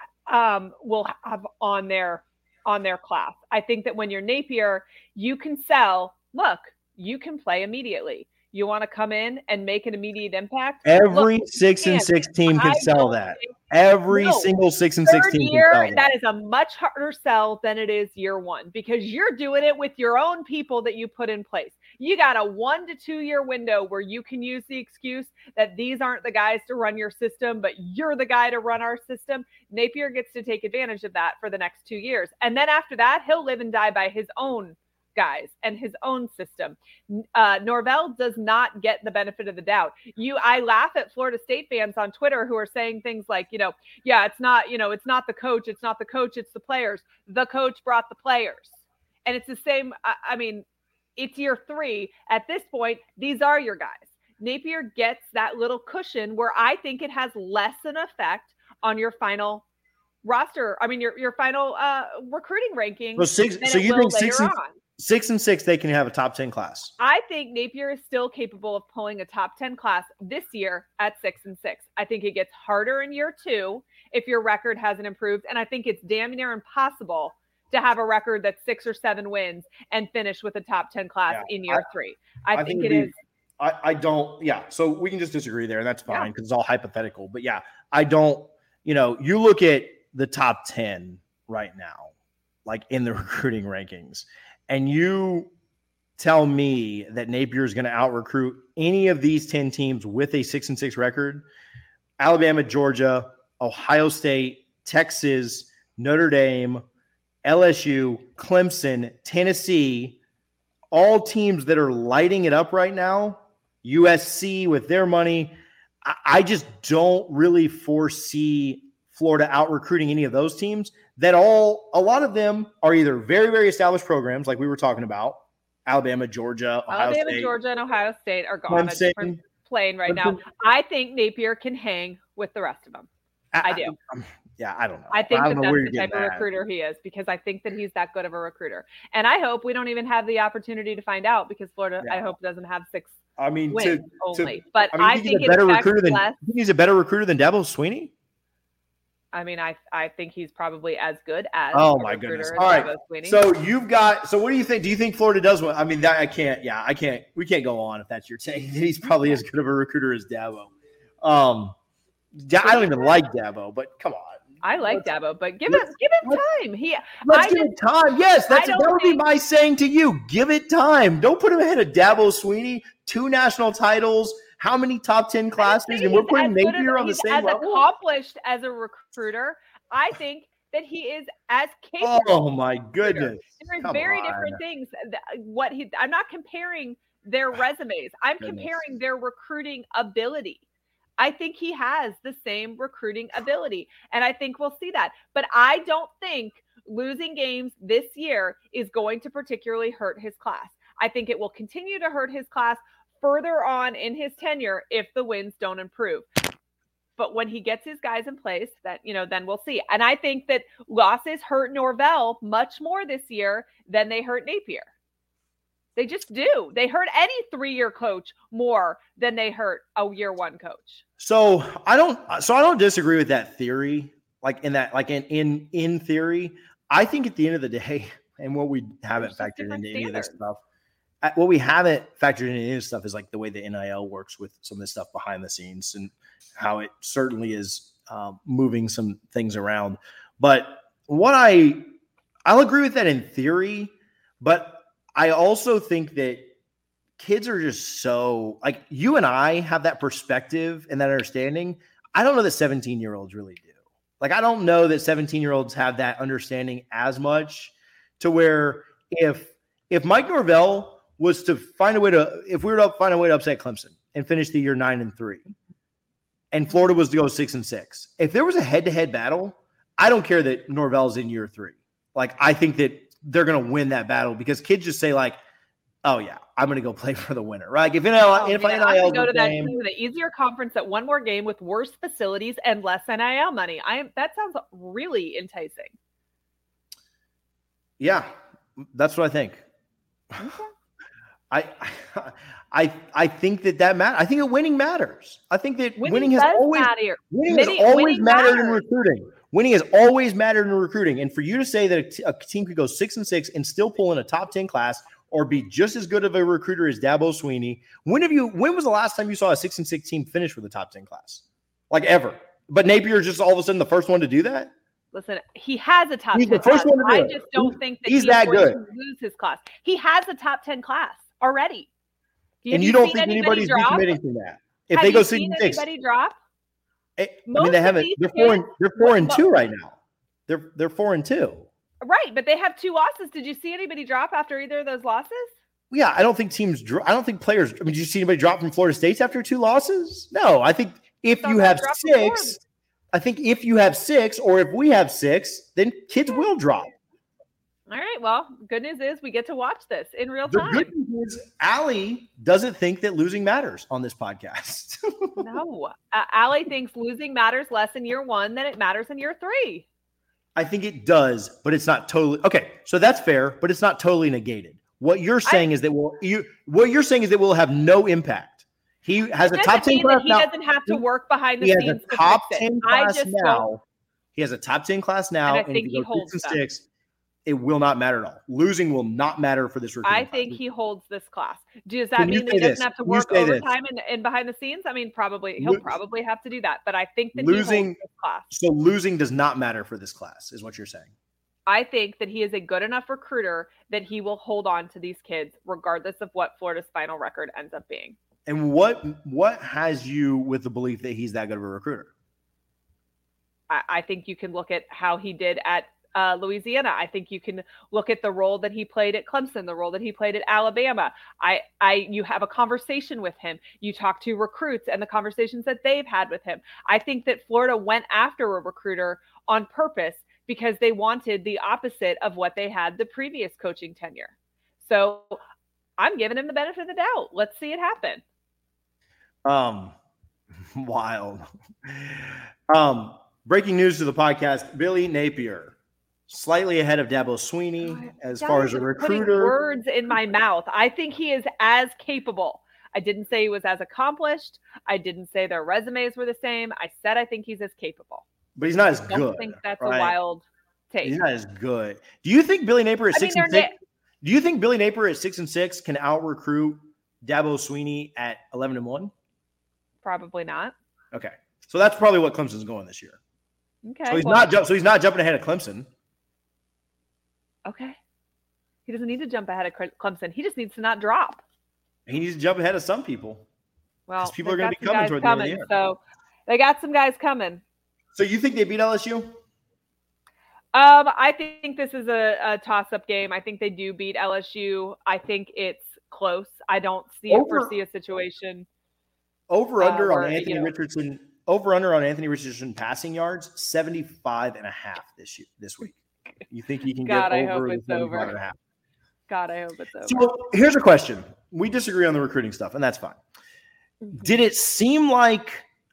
um, will have on their on their class. I think that when you're Napier, you can sell. Look, you can play immediately. You want to come in and make an immediate impact? Every Look, six and six team can sell that. Every no, single six and six team year, can sell that. That is a much harder sell than it is year one because you're doing it with your own people that you put in place. You got a one to two year window where you can use the excuse that these aren't the guys to run your system, but you're the guy to run our system. Napier gets to take advantage of that for the next two years. And then after that, he'll live and die by his own guys and his own system. Uh, Norvell does not get the benefit of the doubt. You, I laugh at Florida State fans on Twitter who are saying things like, you know, yeah, it's not, you know, it's not the coach. It's not the coach. It's the players. The coach brought the players. And it's the same. I, I mean, it's year three. At this point, these are your guys. Napier gets that little cushion where I think it has less an effect on your final roster. I mean, your, your final uh, recruiting ranking. Well, six, so you think six and, six and six, they can have a top ten class. I think Napier is still capable of pulling a top ten class this year at six and six. I think it gets harder in year two if your record hasn't improved. And I think it's damn near impossible to have a record that's six or seven wins and finish with a top ten class yeah, in year I, three. I, I think, think it be, is. I, I don't. Yeah. So we can just disagree there and that's fine because yeah. it's all hypothetical, but yeah, I don't, you know, you look at the top ten right now, like in the recruiting rankings, and you tell me that Napier is going to out recruit any of these ten teams with a six and six record, Alabama, Georgia, Ohio State, Texas, Notre Dame, L S U, Clemson, Tennessee, all teams that are lighting it up right now, U S C with their money. I, I just don't really foresee Florida out recruiting any of those teams that all, a lot of them are either very, very established programs like we were talking about, Alabama, Georgia, Ohio Alabama, State. Georgia, and Ohio State are on a different plane right now. I think Napier can hang with the rest of them. I, I do. I, Yeah, I don't know. I think I that that's the type of recruiter he is because I think that he's that good of a recruiter. And I hope we don't even have the opportunity to find out because Florida, yeah. I hope, doesn't have six I mean, wins to, only. To, but I, mean, I think he's a better recruiter than less. he's a better recruiter than Dabo Swinney. I mean, I I think he's probably as good as oh my goodness. All right. So you've got. So what do you think? Do you think Florida does win? I mean, that I can't. Yeah, I can't. We can't go on if that's your take. He's probably as good of a recruiter as Dabo. Um, I don't even like Dabo, but come on. I like Dabo, but give it give him time. He let's I give just, it time. Yes, that's that would think, be my saying to you. Give it time. Don't put him ahead of Dabo Swinney. Two national titles. How many top ten classes? And we're putting Napier on the same as level. As accomplished as a recruiter, I think that he is as capable. Oh my goodness! There is very on. different things. What he? I'm not comparing their resumes. I'm goodness. comparing their recruiting ability. I think he has the same recruiting ability, and I think we'll see that. But I don't think losing games this year is going to particularly hurt his class. I think it will continue to hurt his class further on in his tenure if the wins don't improve. But when he gets his guys in place, that, you know, then we'll see. And I think that losses hurt Norvell much more this year than they hurt Napier. They just do. They hurt any three-year coach more than they hurt a year one coach. So I don't. So I don't disagree with that theory. Like in that, like in in in theory, I think at the end of the day, and what we haven't factored into any of this stuff, what we haven't factored into any of this stuff is like the way the N I L works with some of this stuff behind the scenes and how it certainly is um, moving some things around. But what I I'll agree with that in theory, but I also think that kids are just so like you and I have that perspective and that understanding. I don't know that seventeen year olds really do. Like, I don't know that seventeen year olds have that understanding as much to where if, if Mike Norvell was to find a way to, if we were to find a way to upset Clemson and finish the year nine and three and Florida was to go six and six, if there was a head to head battle, I don't care that Norvell's in year three. Like, I think that they're going to win that battle because kids just say like, oh yeah, I'm going to go play for the winner, right? Like if N I L, oh, if yeah, N I L I go to that game, team, the easier conference at one more game with worse facilities and less N I L money. I am that sounds really enticing. Yeah, that's what I think. Okay. I, I, I think that that matters. I think that winning matters. I think that winning, winning has always matter. winning winning, has always winning mattered matters. in recruiting. Winning has always mattered in recruiting. And for you to say that a, t- a team could go six and six and still pull in a top ten class or be just as good of a recruiter as Dabo Swinney, when have you? When was the last time you saw a six and six team finish with a top ten class? Like ever? But Napier is just all of a sudden the first one to do that. Listen, he has a top he's ten the first class. One to do I it. just don't he's, think that he's, he's that going good. to lose his class. He has a top ten class already. Have and you, you don't think anybody's decommitting from that? If Have they go you six seen and six, anybody drop? It, I mean, they haven't. They're four. And, they're four and two right now. They're they're four and two. Right, but they have two losses. Did you see anybody drop after either of those losses? Yeah, I don't think teams. I don't think players. I mean, did you see anybody drop from Florida State after two losses? No, I think if you have six, I think if you have six, or if we have six, then kids will drop. All right. Well, good news is we get to watch this in real time. The good news is Allie doesn't think that losing matters on this podcast. No, uh, Allie thinks losing matters less in year one than it matters in year three. I think it does, but it's not totally okay. So that's fair, but it's not totally negated. What you're saying I, is that we'll you what you're saying is that we'll have no impact. He has a top ten class he now. He doesn't have to work behind the he scenes. Has a top ten class now. He has a top ten class now, and I and think if he he holds six and six. It will not matter at all. Losing will not matter for this recruiting I think class. He holds this class. Does that Can mean that he doesn't this? have to Can work overtime and, and behind the scenes? I mean, probably he'll Lo- probably have to do that. But I think that losing, he holds this class. So losing does not matter for this class, is what you're saying. I think that he is a good enough recruiter that he will hold on to these kids regardless of what Florida's final record ends up being. And what what has you with the belief that he's that good of a recruiter? I, I think you can look at how he did at Uh, Louisiana. I think you can look at the role that he played at Clemson, the role that he played at Alabama. I, I, you have a conversation with him. You talk to recruits and the conversations that they've had with him. I think that Florida went after a recruiter on purpose because they wanted the opposite of what they had the previous coaching tenure. So I'm giving him the benefit of the doubt. Let's see it happen. Um, wild. um, breaking news to the podcast: Billy Napier. Slightly ahead of Dabo Swinney God, as far as a recruiter. Words in my mouth. I think he is as capable. I didn't say he was as accomplished. I didn't say their resumes were the same. I said I think he's as capable. But he's not as I good. don't think that's right? a wild take. He's not as good. Do you think Billy Napier at I six mean, and six? Na- do you think Billy Napier at six and six can out recruit Dabo Swinney at eleven and one? Probably not. Okay, so that's probably what Clemson's going this year. Okay. So he's well, not. Ju- so he's not jumping ahead of Clemson. Okay. He doesn't need to jump ahead of Clemson. He just needs to not drop. He needs to jump ahead of some people. Well, people are going to be coming toward coming, the end of the year. So they got some guys coming. So you think they beat L S U? Um, I think this is a, a toss-up game. I think they do beat L S U. I think it's close. I don't see Over, it foresee a situation. Over under uh, on where, Anthony you know, Richardson. Over under on Anthony Richardson passing yards, seventy-five and a half this year, this week. You think he can God, get I over hope the it's seventy-five over. and a half? God, I hope it's over. So here's a question. We disagree on the recruiting stuff, and that's fine. Mm-hmm. Did it seem like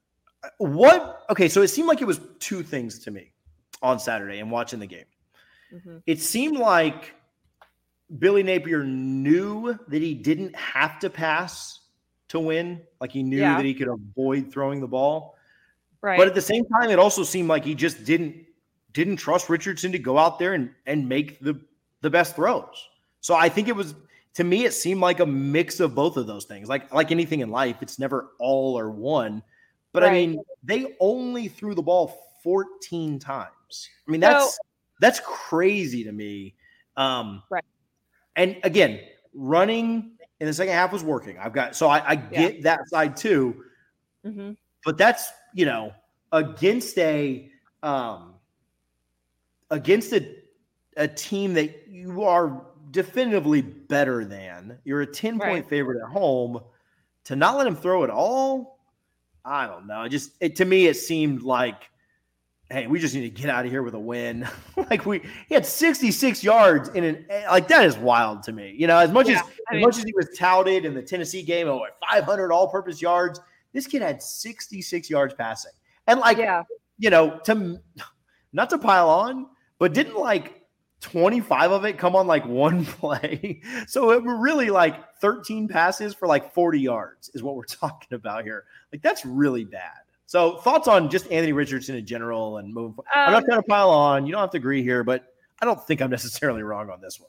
what? Okay, so it seemed like it was two things to me on Saturday and watching the game. Mm-hmm. It seemed like Billy Napier knew that he didn't have to pass to win. Like he knew yeah. that he could avoid throwing the ball. Right. But at the same time, it also seemed like he just didn't didn't trust Richardson to go out there and, and make the, the best throws. So I think it was, to me, it seemed like a mix of both of those things. Like like anything in life, it's never all or one. But right. I mean, they only threw the ball fourteen times. I mean, that's so, that's crazy to me. Um, right. And again, running in the second half was working. I've got so I, I get yeah. that side too. Mm-hmm. But that's, you know, against a um, against a a team that you are definitively better than. You're a ten-point right. favorite at home. To not let him throw it all, I don't know. It just it, to me, it seemed like, hey, we just need to get out of here with a win. Like we, he had sixty-six yards in an like that is wild to me. You know, as much yeah, as I mean, as much as he was touted in the Tennessee game, oh, five hundred all-purpose yards. This kid had sixty-six yards passing, and like, yeah. you know, to not to pile on, but didn't like twenty-five of it come on like one play. So it were really like thirteen passes for like forty yards is what we're talking about here. Like that's really bad. So thoughts on just Anthony Richardson in general and moving forward. Um, I'm not trying to pile on. You don't have to agree here, but I don't think I'm necessarily wrong on this one.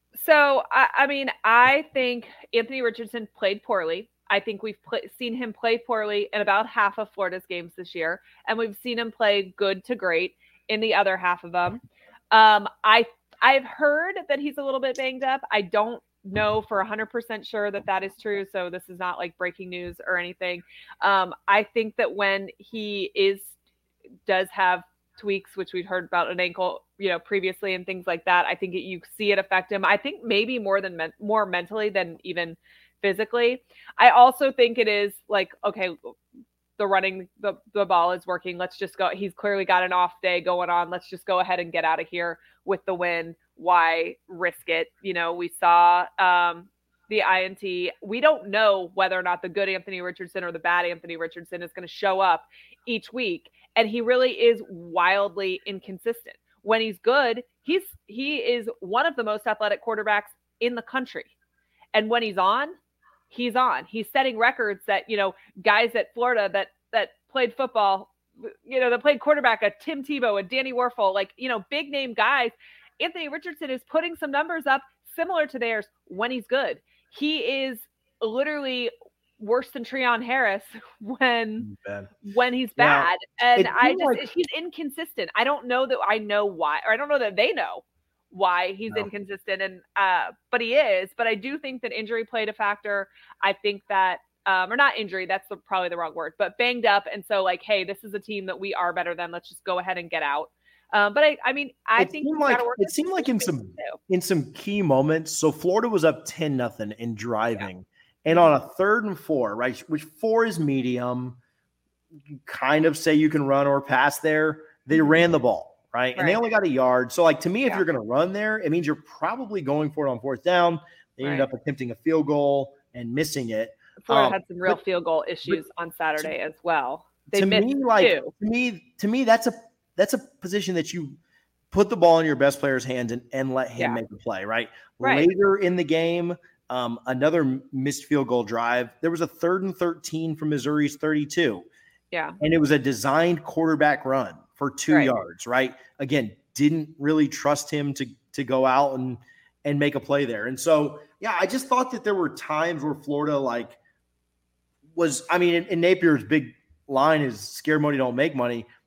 So, I, I mean, I think Anthony Richardson played poorly. I think we've play, seen him play poorly in about half of Florida's games this year, and we've seen him play good to great in the other half of them. Um, I, I've heard that he's a little bit banged up. I don't know for one hundred percent sure that that is true, so this is not like breaking news or anything. Um, I think that when he is does have tweaks, which we've heard about an ankle, you know, previously and things like that, I think it, you see it affect him. I think maybe more than men, more mentally than even physically. I also think it is like, okay, the running the, the ball is working. Let's just go. He's clearly got an off day going on. Let's just go ahead and get out of here with the win. Why risk it? You know, we saw um, the I N T. We don't know whether or not the good Anthony Richardson or the bad Anthony Richardson is going to show up each week. And he really is wildly inconsistent. When he's good, he's he is one of the most athletic quarterbacks in the country. And when he's on, he's on. He's setting records that, you know, guys at Florida that that played football, you know, that played quarterback, a Tim Tebow, a Danny Werfel, like, you know, big name guys. Anthony Richardson is putting some numbers up similar to theirs when he's good. He is literally worse than Treon Harris when bad. when he's bad. Yeah, and I just like, he's inconsistent. I don't know that I know why, or I don't know that they know why he's no. inconsistent. And uh, but he is. But I do think that injury played a factor. I think that um, or not injury, that's the, probably the wrong word, but banged up. And so like, hey, this is a team that we are better than. Let's just go ahead and get out. Um, but I, I mean, I it think seemed like it seemed like in some in some key moments. So Florida was up ten nothing and driving, yeah. and on a third and four, right, which four is medium. You kind of say you can run or pass there. They ran the ball, right, right. and they only got a yard. So like to me, if yeah. you're going to run there, it means you're probably going for it on fourth down. They ended right. up attempting a field goal and missing it. Florida um, had some real but, field goal issues on Saturday to, as well. They to missed me, like two. to me, to me, that's a That's a position that you put the ball in your best player's hands and, and let him yeah. make the play, right? right? Later in the game, um, another missed field goal drive. There was a third and thirteen from Missouri's thirty-two. Yeah. And it was a designed quarterback run for two right. yards, right? Again, didn't really trust him to, to go out and, and make a play there. And so, yeah, I just thought that there were times where Florida, like, was – I mean, in, in Napier's big line is scare money, don't make money.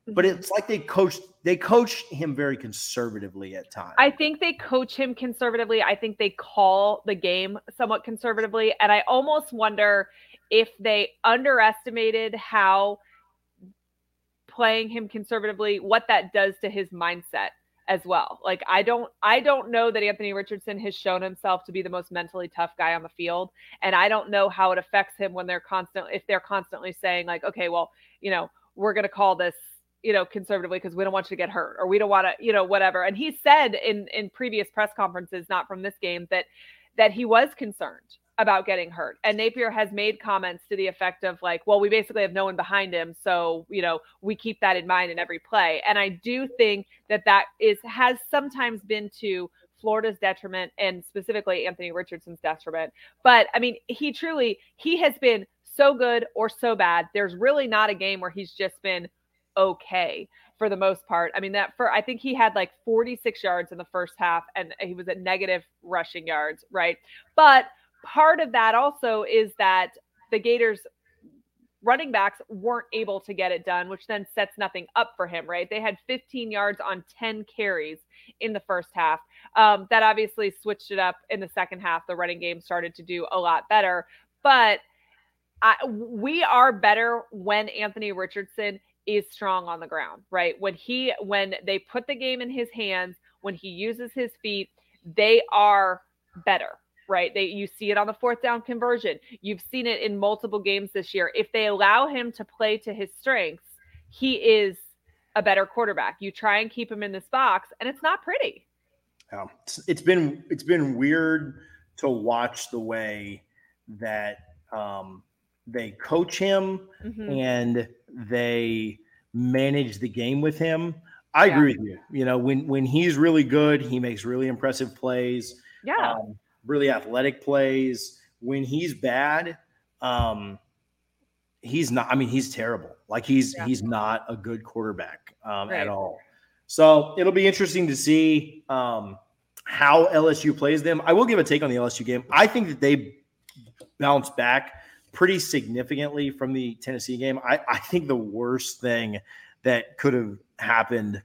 but it's like they coached they coach him very conservatively at times. I think they coach him conservatively. I think they call the game somewhat conservatively. And I almost wonder if they underestimated how playing him conservatively, what that does to his mindset as well. Like, I don't, I don't know that Anthony Richardson has shown himself to be the most mentally tough guy on the field. And I don't know how it affects him when they're constantly, if they're constantly saying like, okay, well, you know, we're going to call this, you know, conservatively because we don't want you to get hurt or we don't want to, you know, whatever. And he said in, in previous press conferences, not from this game, that, that he was concerned about getting hurt. And Napier has made comments to the effect of like, well, we basically have no one behind him. So, you know, we keep that in mind in every play. And I do think that that is, has sometimes been to Florida's detriment and specifically Anthony Richardson's detriment. But I mean, he truly, he has been so good or so bad. There's really not a game where he's just been okay for the most part. I mean, that for, I think he had like forty-six yards in the first half and he was at negative rushing yards. Right. But part of that also is that the Gators running backs weren't able to get it done, which then sets nothing up for him, right? They had fifteen yards on ten carries in the first half. Um, that obviously switched it up in the second half. The running game started to do a lot better, but I, we are better when Anthony Richardson is strong on the ground, right? When he, when they put the game in his hands, when he uses his feet, they are better. Right. They, you see it on the fourth down conversion. You've seen it in multiple games this year. If they allow him to play to his strengths, he is a better quarterback. You try and keep him in this box and it's not pretty. Yeah. It's, it's been, it's been weird to watch the way that um, they coach him mm-hmm. and they manage the game with him. I yeah. agree with you. You know, when, when he's really good, he makes really impressive plays. Yeah. Um, really athletic plays. When he's bad, um, he's not, I mean, he's terrible. Like he's, yeah. he's not a good quarterback um, right. at all. So it'll be interesting to see um, how L S U plays them. I will give a take on the L S U game. I think that they bounce back pretty significantly from the Tennessee game. I, I think the worst thing that could have happened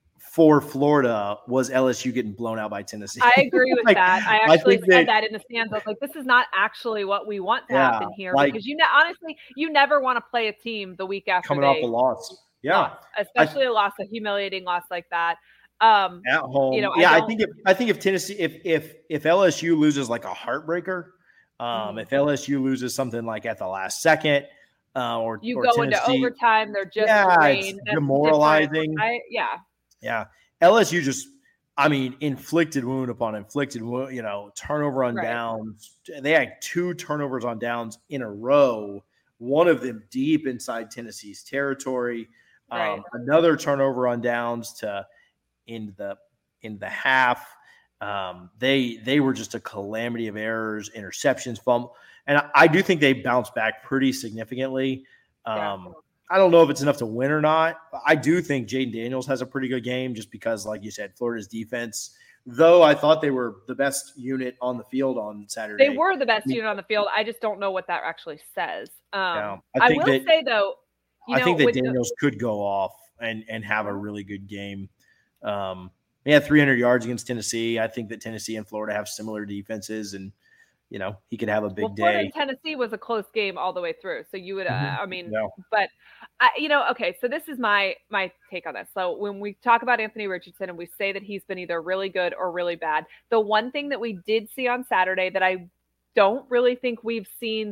for Florida was L S U getting blown out by Tennessee. I agree with like, that. I actually I said that, that in the stands. I was like, this is not actually what we want to yeah, happen here like, because you know, honestly, you never want to play a team the week after coming they off a loss. Yeah. Lost, especially I, a loss, a humiliating loss like that. Um, at home. You know, yeah. I, I think if, I think if Tennessee, if, if, if L S U loses like a heartbreaker, um, mm-hmm. if L S U loses something like at the last second, uh, or you or go Tennessee, into overtime, they're just yeah, it's demoralizing. I, yeah. Yeah. L S U just, I mean, inflicted wound upon inflicted wound, you know, turnover on right. downs. They had two turnovers on downs in a row, one of them deep inside Tennessee's territory. Right. Um, another turnover on downs to in the in the half. Um, they they were just a calamity of errors, interceptions, fumble. And I, I do think they bounced back pretty significantly. Um, yeah. I don't know if it's enough to win or not. I do think Jaden Daniels has a pretty good game just because, like you said, Florida's defense, though I thought they were the best unit on the field on Saturday. They were the best I mean, unit on the field. I just don't know what that actually says. Um, yeah, I, I will that, say, though, you I know, think that Daniels the, could go off and, and have a really good game. Um, he had three hundred yards against Tennessee. I think that Tennessee and Florida have similar defenses, and you know, he could have a big well, Florida day. And Tennessee was a close game all the way through. So you would, uh, mm-hmm. I mean, yeah. but I, you know, okay. So this is my, my take on this. So when we talk about Anthony Richardson and we say that he's been either really good or really bad, the one thing that we did see on Saturday that I don't really think we've seen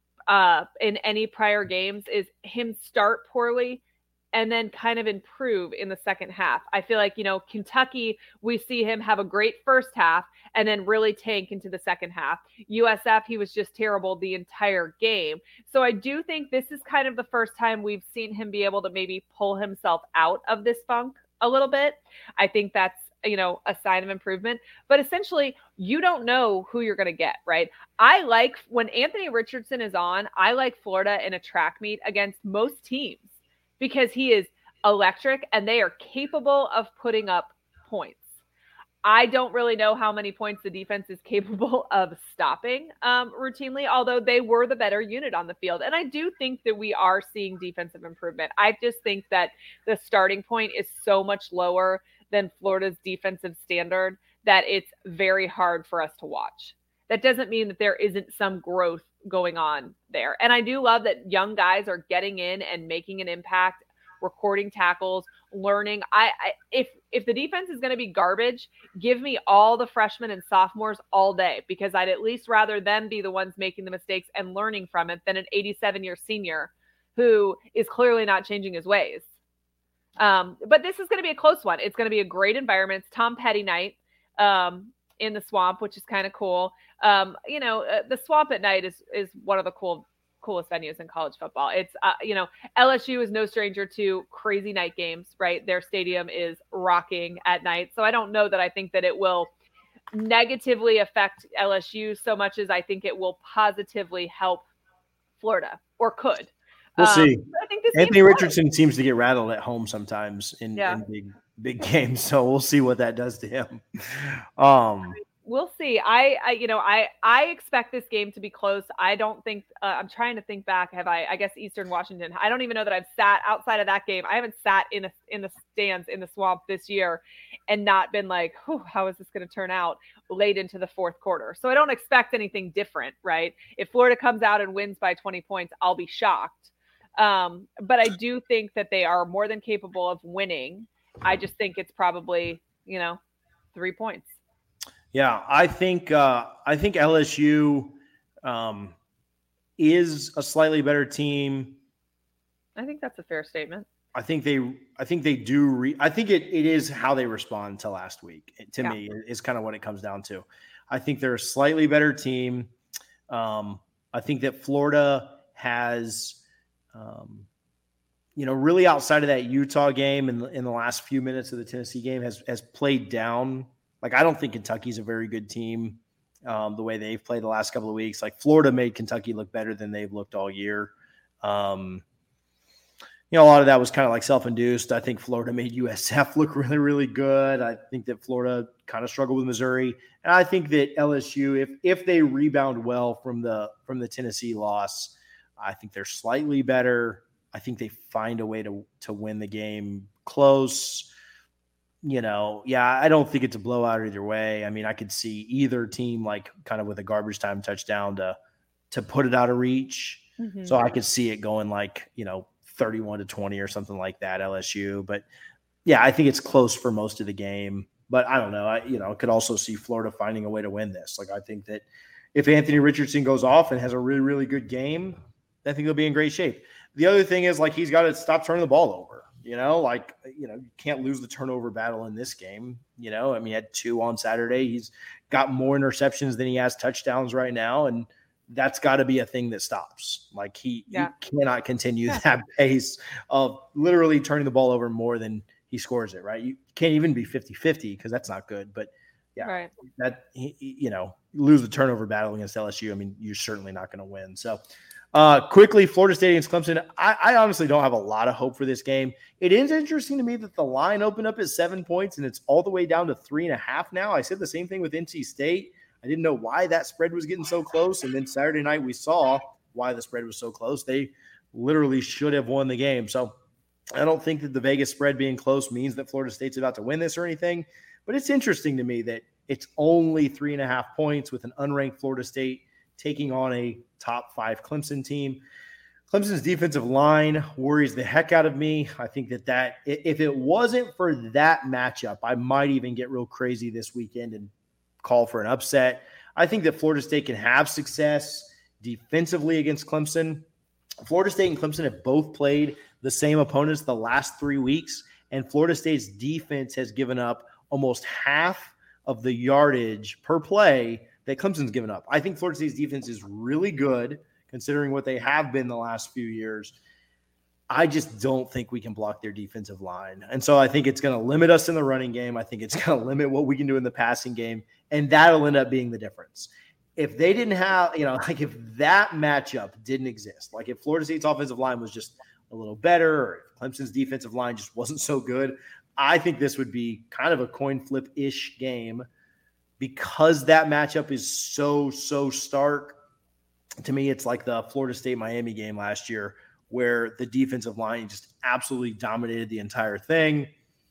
uh, in any prior games is him start poorly and then kind of improve in the second half. I feel like, you know, Kentucky, we see him have a great first half and then really tank into the second half. U S F, he was just terrible the entire game. So I do think this is kind of the first time we've seen him be able to maybe pull himself out of this funk a little bit. I think that's, you know, a sign of improvement, but essentially you don't know who you're going to get, right? I like when Anthony Richardson is on, I like Florida in a track meet against most teams, because he is electric and they are capable of putting up points. I don't really know how many points the defense is capable of stopping um, routinely, although they were the better unit on the field. And I do think that we are seeing defensive improvement. I just think that the starting point is so much lower than Florida's defensive standard that it's very hard for us to watch. That doesn't mean that there isn't some growth going on there. And I do love that young guys are getting in and making an impact, recording tackles, learning. I, I if if the defense is going to be garbage, give me all the freshmen and sophomores all day, because I'd at least rather them be the ones making the mistakes and learning from it than an eighty-seven-year senior who is clearly not changing his ways. Um, but this is going to be a close one. It's going to be a great environment. It's Tom Petty night um, in the Swamp, which is kind of cool. Um, you know, uh, the Swamp at night is is one of the cool coolest venues in college football. It's, uh, you know, L S U is no stranger to crazy night games, right? Their stadium is rocking at night. So I don't know that I think that it will negatively affect L S U so much as I think it will positively help Florida, or could. We'll um, see. I think this Anthony Richardson fun. seems to get rattled at home sometimes in, yeah. in big, big games. So we'll see what that does to him. Um, We'll see. I, I, you know, I, I expect this game to be close. I don't think uh, I'm trying to think back. Have I, I guess Eastern Washington, I don't even know that I've sat outside of that game. I haven't sat in a, in the stands in the Swamp this year and not been like, how is this going to turn out late into the fourth quarter? So I don't expect anything different, right? If Florida comes out and wins by twenty points, I'll be shocked. Um, but I do think that they are more than capable of winning. I just think it's probably, you know, three points. Yeah, I think uh, I think L S U um, is a slightly better team. I think that's a fair statement. I think they I think they do. Re- I think it, it is how they respond to last week. It, to yeah. me, is kind of what it comes down to. I think they're a slightly better team. Um, I think that Florida has, um, you know, really outside of that Utah game and in, in the last few minutes of the Tennessee game has has played down. Like, I don't think Kentucky's a very good team um, the way they've played the last couple of weeks. Like, Florida made Kentucky look better than they've looked all year. Um, you know, a lot of that was kind of like self-induced. I think Florida made U S F look really, really good. I think that Florida kind of struggled with Missouri. And I think that L S U, if if they rebound well from the from the Tennessee loss, I think they're slightly better. I think they find a way to to win the game close. You know, yeah, I don't think it's a blowout either way. I mean, I could see either team like kind of with a garbage time touchdown to to put it out of reach. Mm-hmm. So I could see it going like, you know, thirty-one to twenty or something like that, L S U. But yeah, I think it's close for most of the game. But I don't know. I, you know, could also see Florida finding a way to win this. Like, I think that if Anthony Richardson goes off and has a really, really good game, I think they'll be in great shape. The other thing is, like, he's got to stop turning the ball over. You know, like, you know, you can't lose the turnover battle in this game. You know, I mean, he had two on Saturday. He's got more interceptions than he has touchdowns right now. And that's got to be a thing that stops. Like, he, yeah. he cannot continue yeah. that pace of literally turning the ball over more than he scores it, right? You can't even be fifty-fifty because that's not good. But, yeah, right. that, you know, lose the turnover battle against L S U. I mean, you're certainly not going to win. So, Uh, quickly, Florida State against Clemson. I, I honestly don't have a lot of hope for this game. It is interesting to me that the line opened up at seven points and it's all the way down to three and a half now. I said the same thing with N C State. I didn't know why that spread was getting so close. And then Saturday night we saw why the spread was so close. They literally should have won the game. So I don't think that the Vegas spread being close means that Florida State's about to win this or anything. But it's interesting to me that it's only three and a half points with an unranked Florida State taking on a top five Clemson team. Clemson's defensive line worries the heck out of me. I think that that if it wasn't for that matchup, I might even get real crazy this weekend and call for an upset. I think that Florida State can have success defensively against Clemson. Florida State and Clemson have both played the same opponents the last three weeks, and Florida State's defense has given up almost half of the yardage per play that Clemson's given up. I think Florida State's defense is really good considering what they have been the last few years. I just don't think we can block their defensive line. And so I think it's going to limit us in the running game. I think it's going to limit what we can do in the passing game. And that'll end up being the difference. If they didn't have, you know, like if that matchup didn't exist, like if Florida State's offensive line was just a little better or if Clemson's defensive line just wasn't so good, I think this would be kind of a coin flip-ish game because that matchup is so, so stark. To me, it's like the Florida State-Miami game last year where the defensive line just absolutely dominated the entire thing.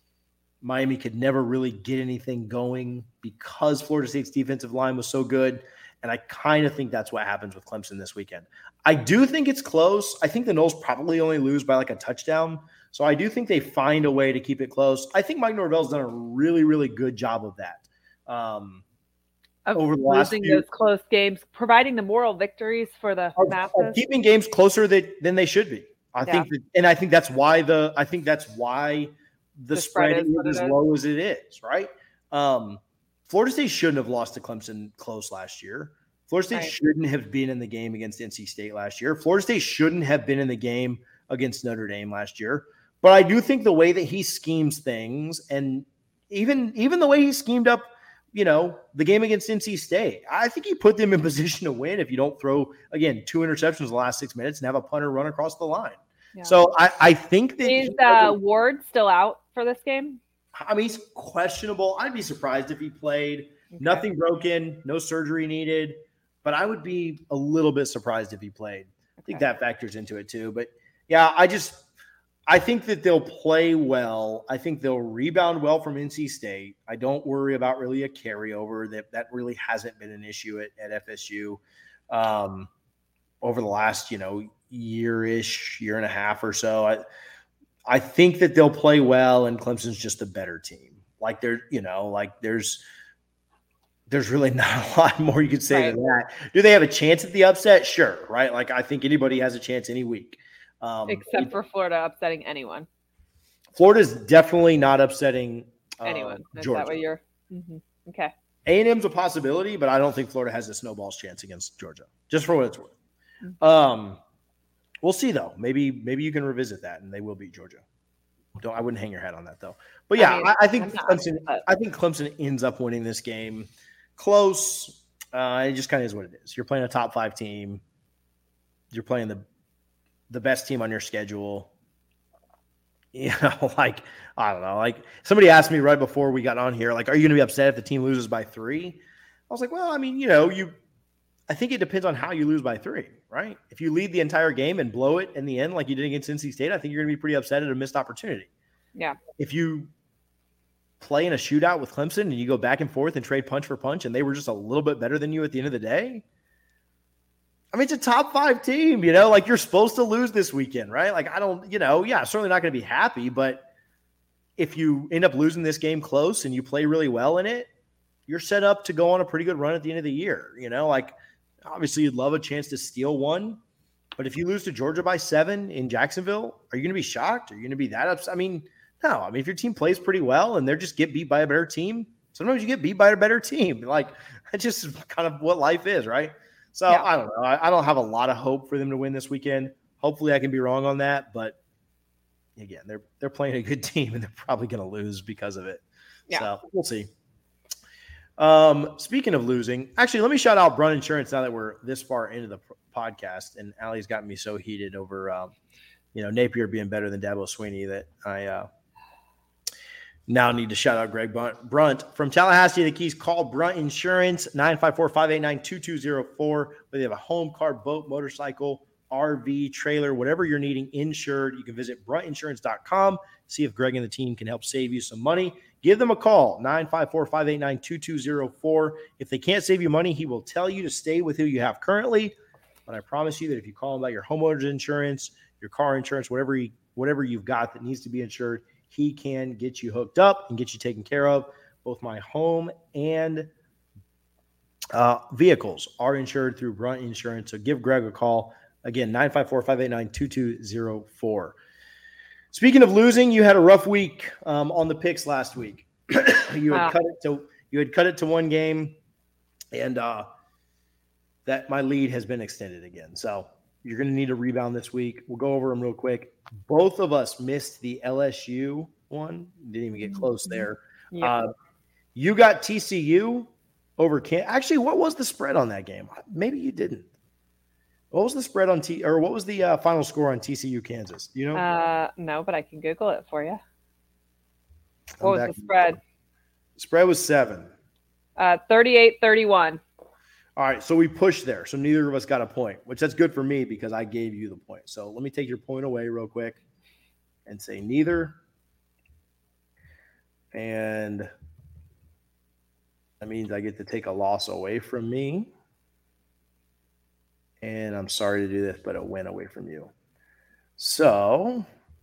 Miami could never really get anything going because Florida State's defensive line was so good. And I kind of think that's what happens with Clemson this weekend. I do think it's close. I think the Noles probably only lose by like a touchdown. So I do think they find a way to keep it close. I think Mike Norvell's done a really, really good job of that. Um, of over the last losing few, those close games, providing the moral victories for the of, masses. of keeping games closer that, than they should be. I Yeah. think that, and I think that's why the I think that's why the, The spread, spread is is what it as is. low as it is, right? Um, Florida State shouldn't have lost to Clemson close last year. Florida State Right. shouldn't have been in the game against N C State last year. Florida State shouldn't have been in the game against Notre Dame last year. But I do think the way that he schemes things, and even even the way he schemed up, you know, the game against N C State, I think he put them in position to win if you don't throw, again, two interceptions in the last six minutes and have a punter run across the line. Yeah. So I, I think that Is he uh, doesn't- Ward still out for this game? I mean, he's questionable. I'd be surprised if he played. Okay. Nothing broken, no surgery needed, but I would be a little bit surprised if he played. I think Okay. that factors into it too. But yeah, I just I think that they'll play well. I think they'll rebound well from N C State. I don't worry about really a carryover. That that really hasn't been an issue at, at F S U um, over the last, you know, year-ish, year and a half or so. I I think that they'll play well, and Clemson's just a better team. Like they're, you know, like there's there's really not a lot more you could say Right. than that. Do they have a chance at the upset? Sure, right? Like I think anybody has a chance any week. Um, Except for Florida upsetting anyone. Florida's definitely not upsetting uh, Anyone. Is Georgia. that what you're? Mhm. Okay. A and M's a possibility, but I don't think Florida has a snowball's chance against Georgia, just for what it's worth. Mhm. Um, we'll see, though. Maybe maybe you can revisit that, and they will beat Georgia. Don't I wouldn't hang your hat on that, though. But yeah, I, I mean, I think I'm not, Clemson. but- I think Clemson ends up winning this game. Close. Uh, it just kind of is what it is. You're playing a top five team. You're playing the the best team on your schedule. You know, like, I don't know. Like, somebody asked me right before we got on here, like, are you going to be upset if the team loses by three? I was like, well, I mean, you know, you, I think it depends on how you lose by three, right? If you lead the entire game and blow it in the end, like you did against N C State, I think you're going to be pretty upset at a missed opportunity. Yeah. If you play in a shootout with Clemson and you go back and forth and trade punch for punch and they were just a little bit better than you at the end of the day, I mean, it's a top five team, you know, like you're supposed to lose this weekend, right? Like, I don't, you know, yeah, certainly not going to be happy, but if you end up losing this game close and you play really well in it, you're set up to go on a pretty good run at the end of the year. You know, like obviously you'd love a chance to steal one, but if you lose to Georgia by seven in Jacksonville, are you going to be shocked? Are you going to be that upset? I mean, no, I mean, if your team plays pretty well and they're just get beat by a better team, sometimes you get beat by a better team. Like, that's just kind of what life is, right? So Yeah. I don't know. I, I don't have a lot of hope for them to win this weekend. Hopefully I can be wrong on that. But again, they're they're playing a good team and they're probably going to lose because of it. Yeah. So we'll see. Um, speaking of losing, actually, let me shout out Brunt Insurance now that we're this far into the p- podcast. And Allie's gotten me so heated over, um, you know, Napier being better than Dabo Sweeney that I uh, now need to shout out Greg Brunt from Tallahassee. The Keys. Call Brunt Insurance, nine five four, five eight nine, two two zero four. Whether you have a home, car, boat, motorcycle, R V, trailer, whatever you're needing insured, you can visit brunt insurance dot com. See if Greg and the team can help save you some money. Give them a call, nine five four, five eight nine, two two zero four. If they can't save you money, he will tell you to stay with who you have currently. But I promise you that if you call him about your homeowner's insurance, your car insurance, whatever, you, whatever you've got that needs to be insured, he can get you hooked up and get you taken care of. Both my home and uh, vehicles are insured through Brunt Insurance. So give Greg a call. Again, nine five four, five eight nine, two two zero four. Speaking of losing, you had a rough week um, on the picks last week. you had Wow. cut it to you had cut it to one game, and uh, that my lead has been extended again. So you're going to need a rebound this week. We'll go over them real quick. Both of us missed the L S U one. Didn't even get close there. Yeah. Uh, you got T C U over Can. Actually, what was the spread on that game? Maybe you didn't. What was the spread on T or what was the uh, final score on T C U Kansas? Do you know? Uh, no, but I can Google it for you. What was the spread? Spread was seven. Uh, thirty-eight thirty-one. All right, so we pushed there. So neither of us got a point, which that's good for me because I gave you the point. So let me take your point away real quick and say neither. And that means I get to take a loss away from me. And I'm sorry to do this, but a win away from you. So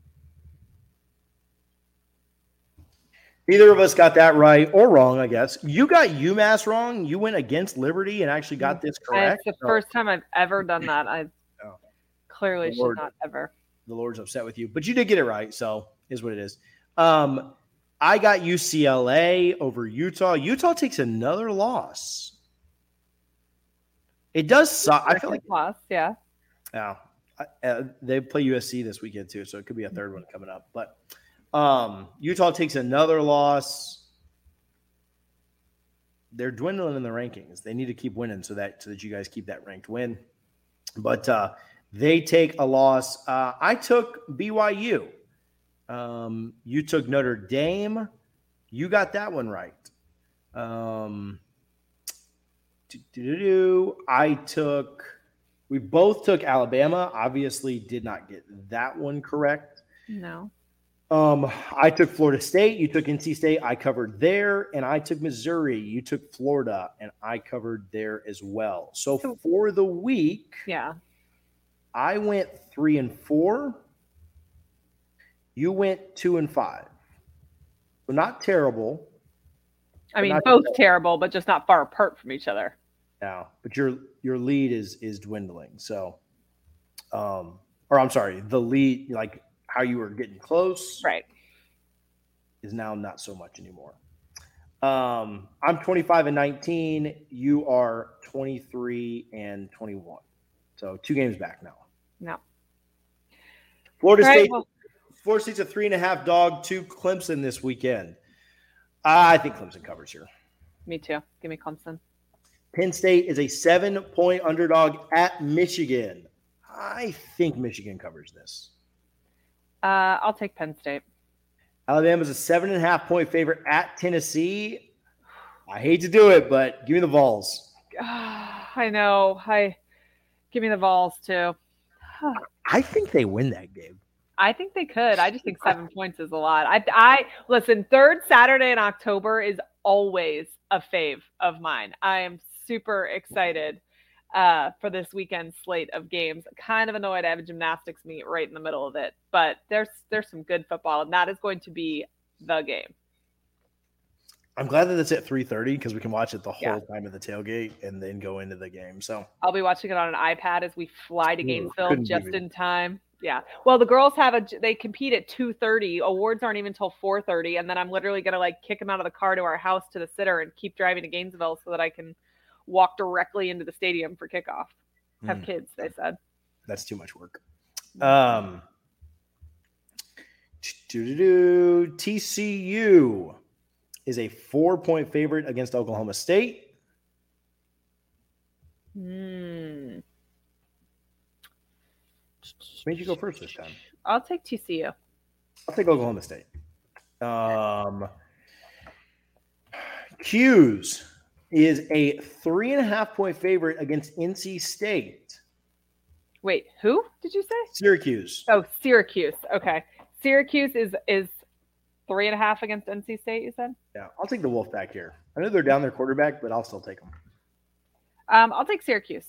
neither of us got that right or wrong, I guess. You got UMass wrong. You went against Liberty and actually got this correct. It's the first time I've ever done that. I oh. clearly the Lord, should not ever. The Lord's upset with you. But you did get it right, so is what it is. Um, I got U C L A over Utah. Utah takes another loss. It does suck. I feel like loss, yeah. Yeah. Uh, they play U S C this weekend too, so it could be a third one coming up. But um, Utah takes another loss. They're dwindling in the rankings. They need to keep winning so that so that you guys keep that ranked win. But uh, they take a loss. Uh, I took B Y U. Um, you took Notre Dame. You got that one right. Um, I took. We both took Alabama. Obviously, did not get that one correct. No. Um, I took Florida State. You took N C State. I covered there, and I took Missouri. You took Florida, and I covered there as well. So, so for the week, yeah, I went three and four. You went two and five. So not terrible. I mean, both terrible. terrible, but just not far apart from each other. Yeah, but your your lead is is dwindling. So, um, or I'm sorry, the lead, like how you were getting close, right, is now not so much anymore. Um, I'm twenty-five and nineteen. You are twenty-three and twenty-one. So two games back now. No. Florida right, State. Well, Florida State's a three and a half dog to Clemson this weekend. I think Clemson covers here. Me too. Give me Clemson. Penn State is a seven-point underdog at Michigan. I think Michigan covers this. Uh, I'll take Penn State. Alabama's a seven and a half point favorite at Tennessee. I hate to do it, but give me the Vols. I know. I give me the Vols too. I think they win that game. I think they could. I just think seven points is a lot. I, I listen. Third Saturday in October is always a fave of mine. I am super excited uh, for this weekend slate of games. Kind of annoyed I have a gymnastics meet right in the middle of it, but there's there's some good football, and that is going to be the game. I'm glad that it's at three thirty because we can watch it the whole yeah. time at the tailgate and then go into the game. So I'll be watching it on an iPad as we fly to Gainesville Ooh, just in time. Yeah. Well, the girls have a, they compete at two thirty. Awards aren't even until four thirty. And then I'm literally going to like kick them out of the car to our house to the sitter and keep driving to Gainesville so that I can walk directly into the stadium for kickoff. Have mm. kids, they said. That's too much work. Um, T C U is a four point favorite against Oklahoma State. Hmm. Made you go first this time. I'll take T C U. I'll take Oklahoma State. Um, Q's is a three and a half point favorite against N C State. Wait, who did you say? Syracuse. Oh, Syracuse. Okay. Syracuse is is three and a half against N C State, you said? Yeah, I'll take the Wolfpack here. I know they're down their quarterback, but I'll still take them. Um, I'll take Syracuse.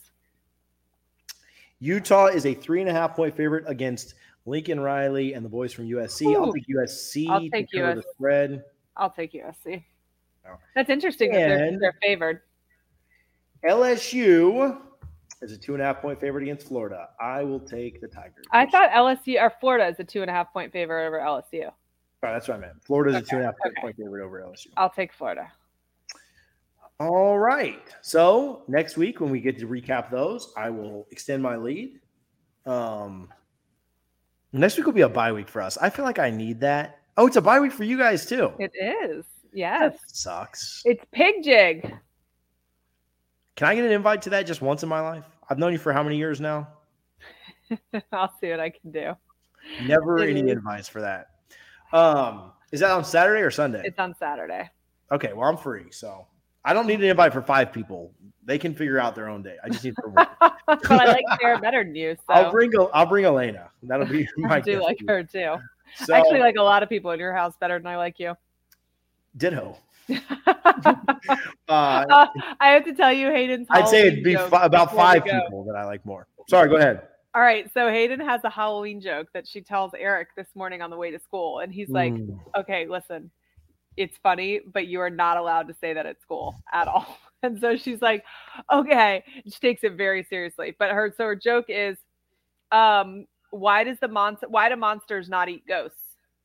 Utah is a three and a half point favorite against Lincoln Riley and the boys from U S C. Ooh. I'll take U S C I'll take to cover U S C. the spread. I'll take U S C. Oh. That's interesting that they're, they're favored. L S U is a two and a half point favorite against Florida. I will take the Tigers. I thought L S U or Florida is a two and a half point favorite over L S U. All right, that's what I meant. Florida is okay. a two and a half okay. point favorite over L S U. I'll take Florida. All right. So next week when we get to recap those, I will extend my lead. Um, next week will be a bye week for us. I feel like I need that. Oh, it's a bye week for you guys too. It is. Yes. That sucks. It's Pig Jig. Can I get an invite to that just once in my life? I've known you for how many years now? I'll see what I can do. Never any advice for that. Um, Is that on Saturday or Sunday? It's on Saturday. Okay, well, I'm free, so I don't need an invite for five people. They can figure out their own day. I just need for one. But I like Sarah better than you. So I'll bring I'll bring Elena. That'll be my I do like her too. So, I actually like a lot of people in your house better than I like you. Ditto. uh, uh, I have to tell you, Hayden's I'd say it'd be fi- about five people that I like more. Sorry, go ahead. All right, so Hayden has a Halloween joke that she tells Eric this morning on the way to school, and he's like, mm. okay, listen, it's funny, but you are not allowed to say that at school at all. And so she's like, okay, she takes it very seriously. But her so her joke is, um, why does the monster why do monsters not eat ghosts?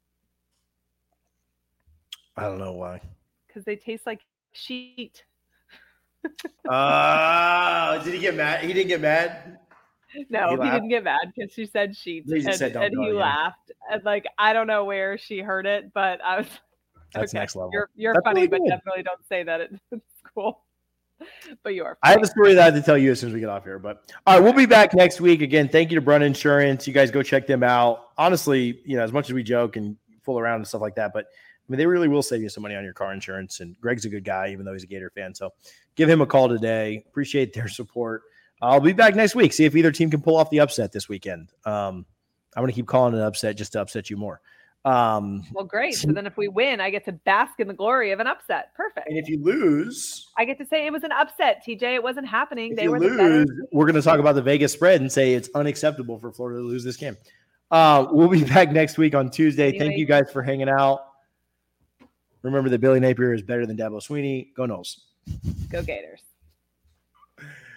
I don't know why. Because they taste like sheet. uh did he get mad? He didn't get mad? No, he, he didn't get mad because she said sheets. He and, said, and he laughed. And like, I don't know where she heard it, but I was That's okay, next level. You're you're That's funny, really but good. definitely don't say that at school. But you are funny. I have a story that I have to tell you as soon as we get off here. But all right, we'll be back next week. Again, thank you to Brun Insurance. You guys go check them out. Honestly, you know, as much as we joke and fool around and stuff like that, but I mean, they really will save you some money on your car insurance. And Greg's a good guy, even though he's a Gator fan. So give him a call today. Appreciate their support. I'll be back next week. See if either team can pull off the upset this weekend. Um, I'm going to keep calling it an upset just to upset you more. Um, well, great. So then if we win, I get to bask in the glory of an upset. Perfect. And if you lose, I get to say it was an upset, T J. It wasn't happening. If they you were lose, the better. We're going to talk about the Vegas spread and say it's unacceptable for Florida to lose this game. Uh, we'll be back next week on Tuesday. Anyway. Thank you guys for hanging out. Remember that Billy Napier is better than Dabo Swinney. Go Noles. Go Gators.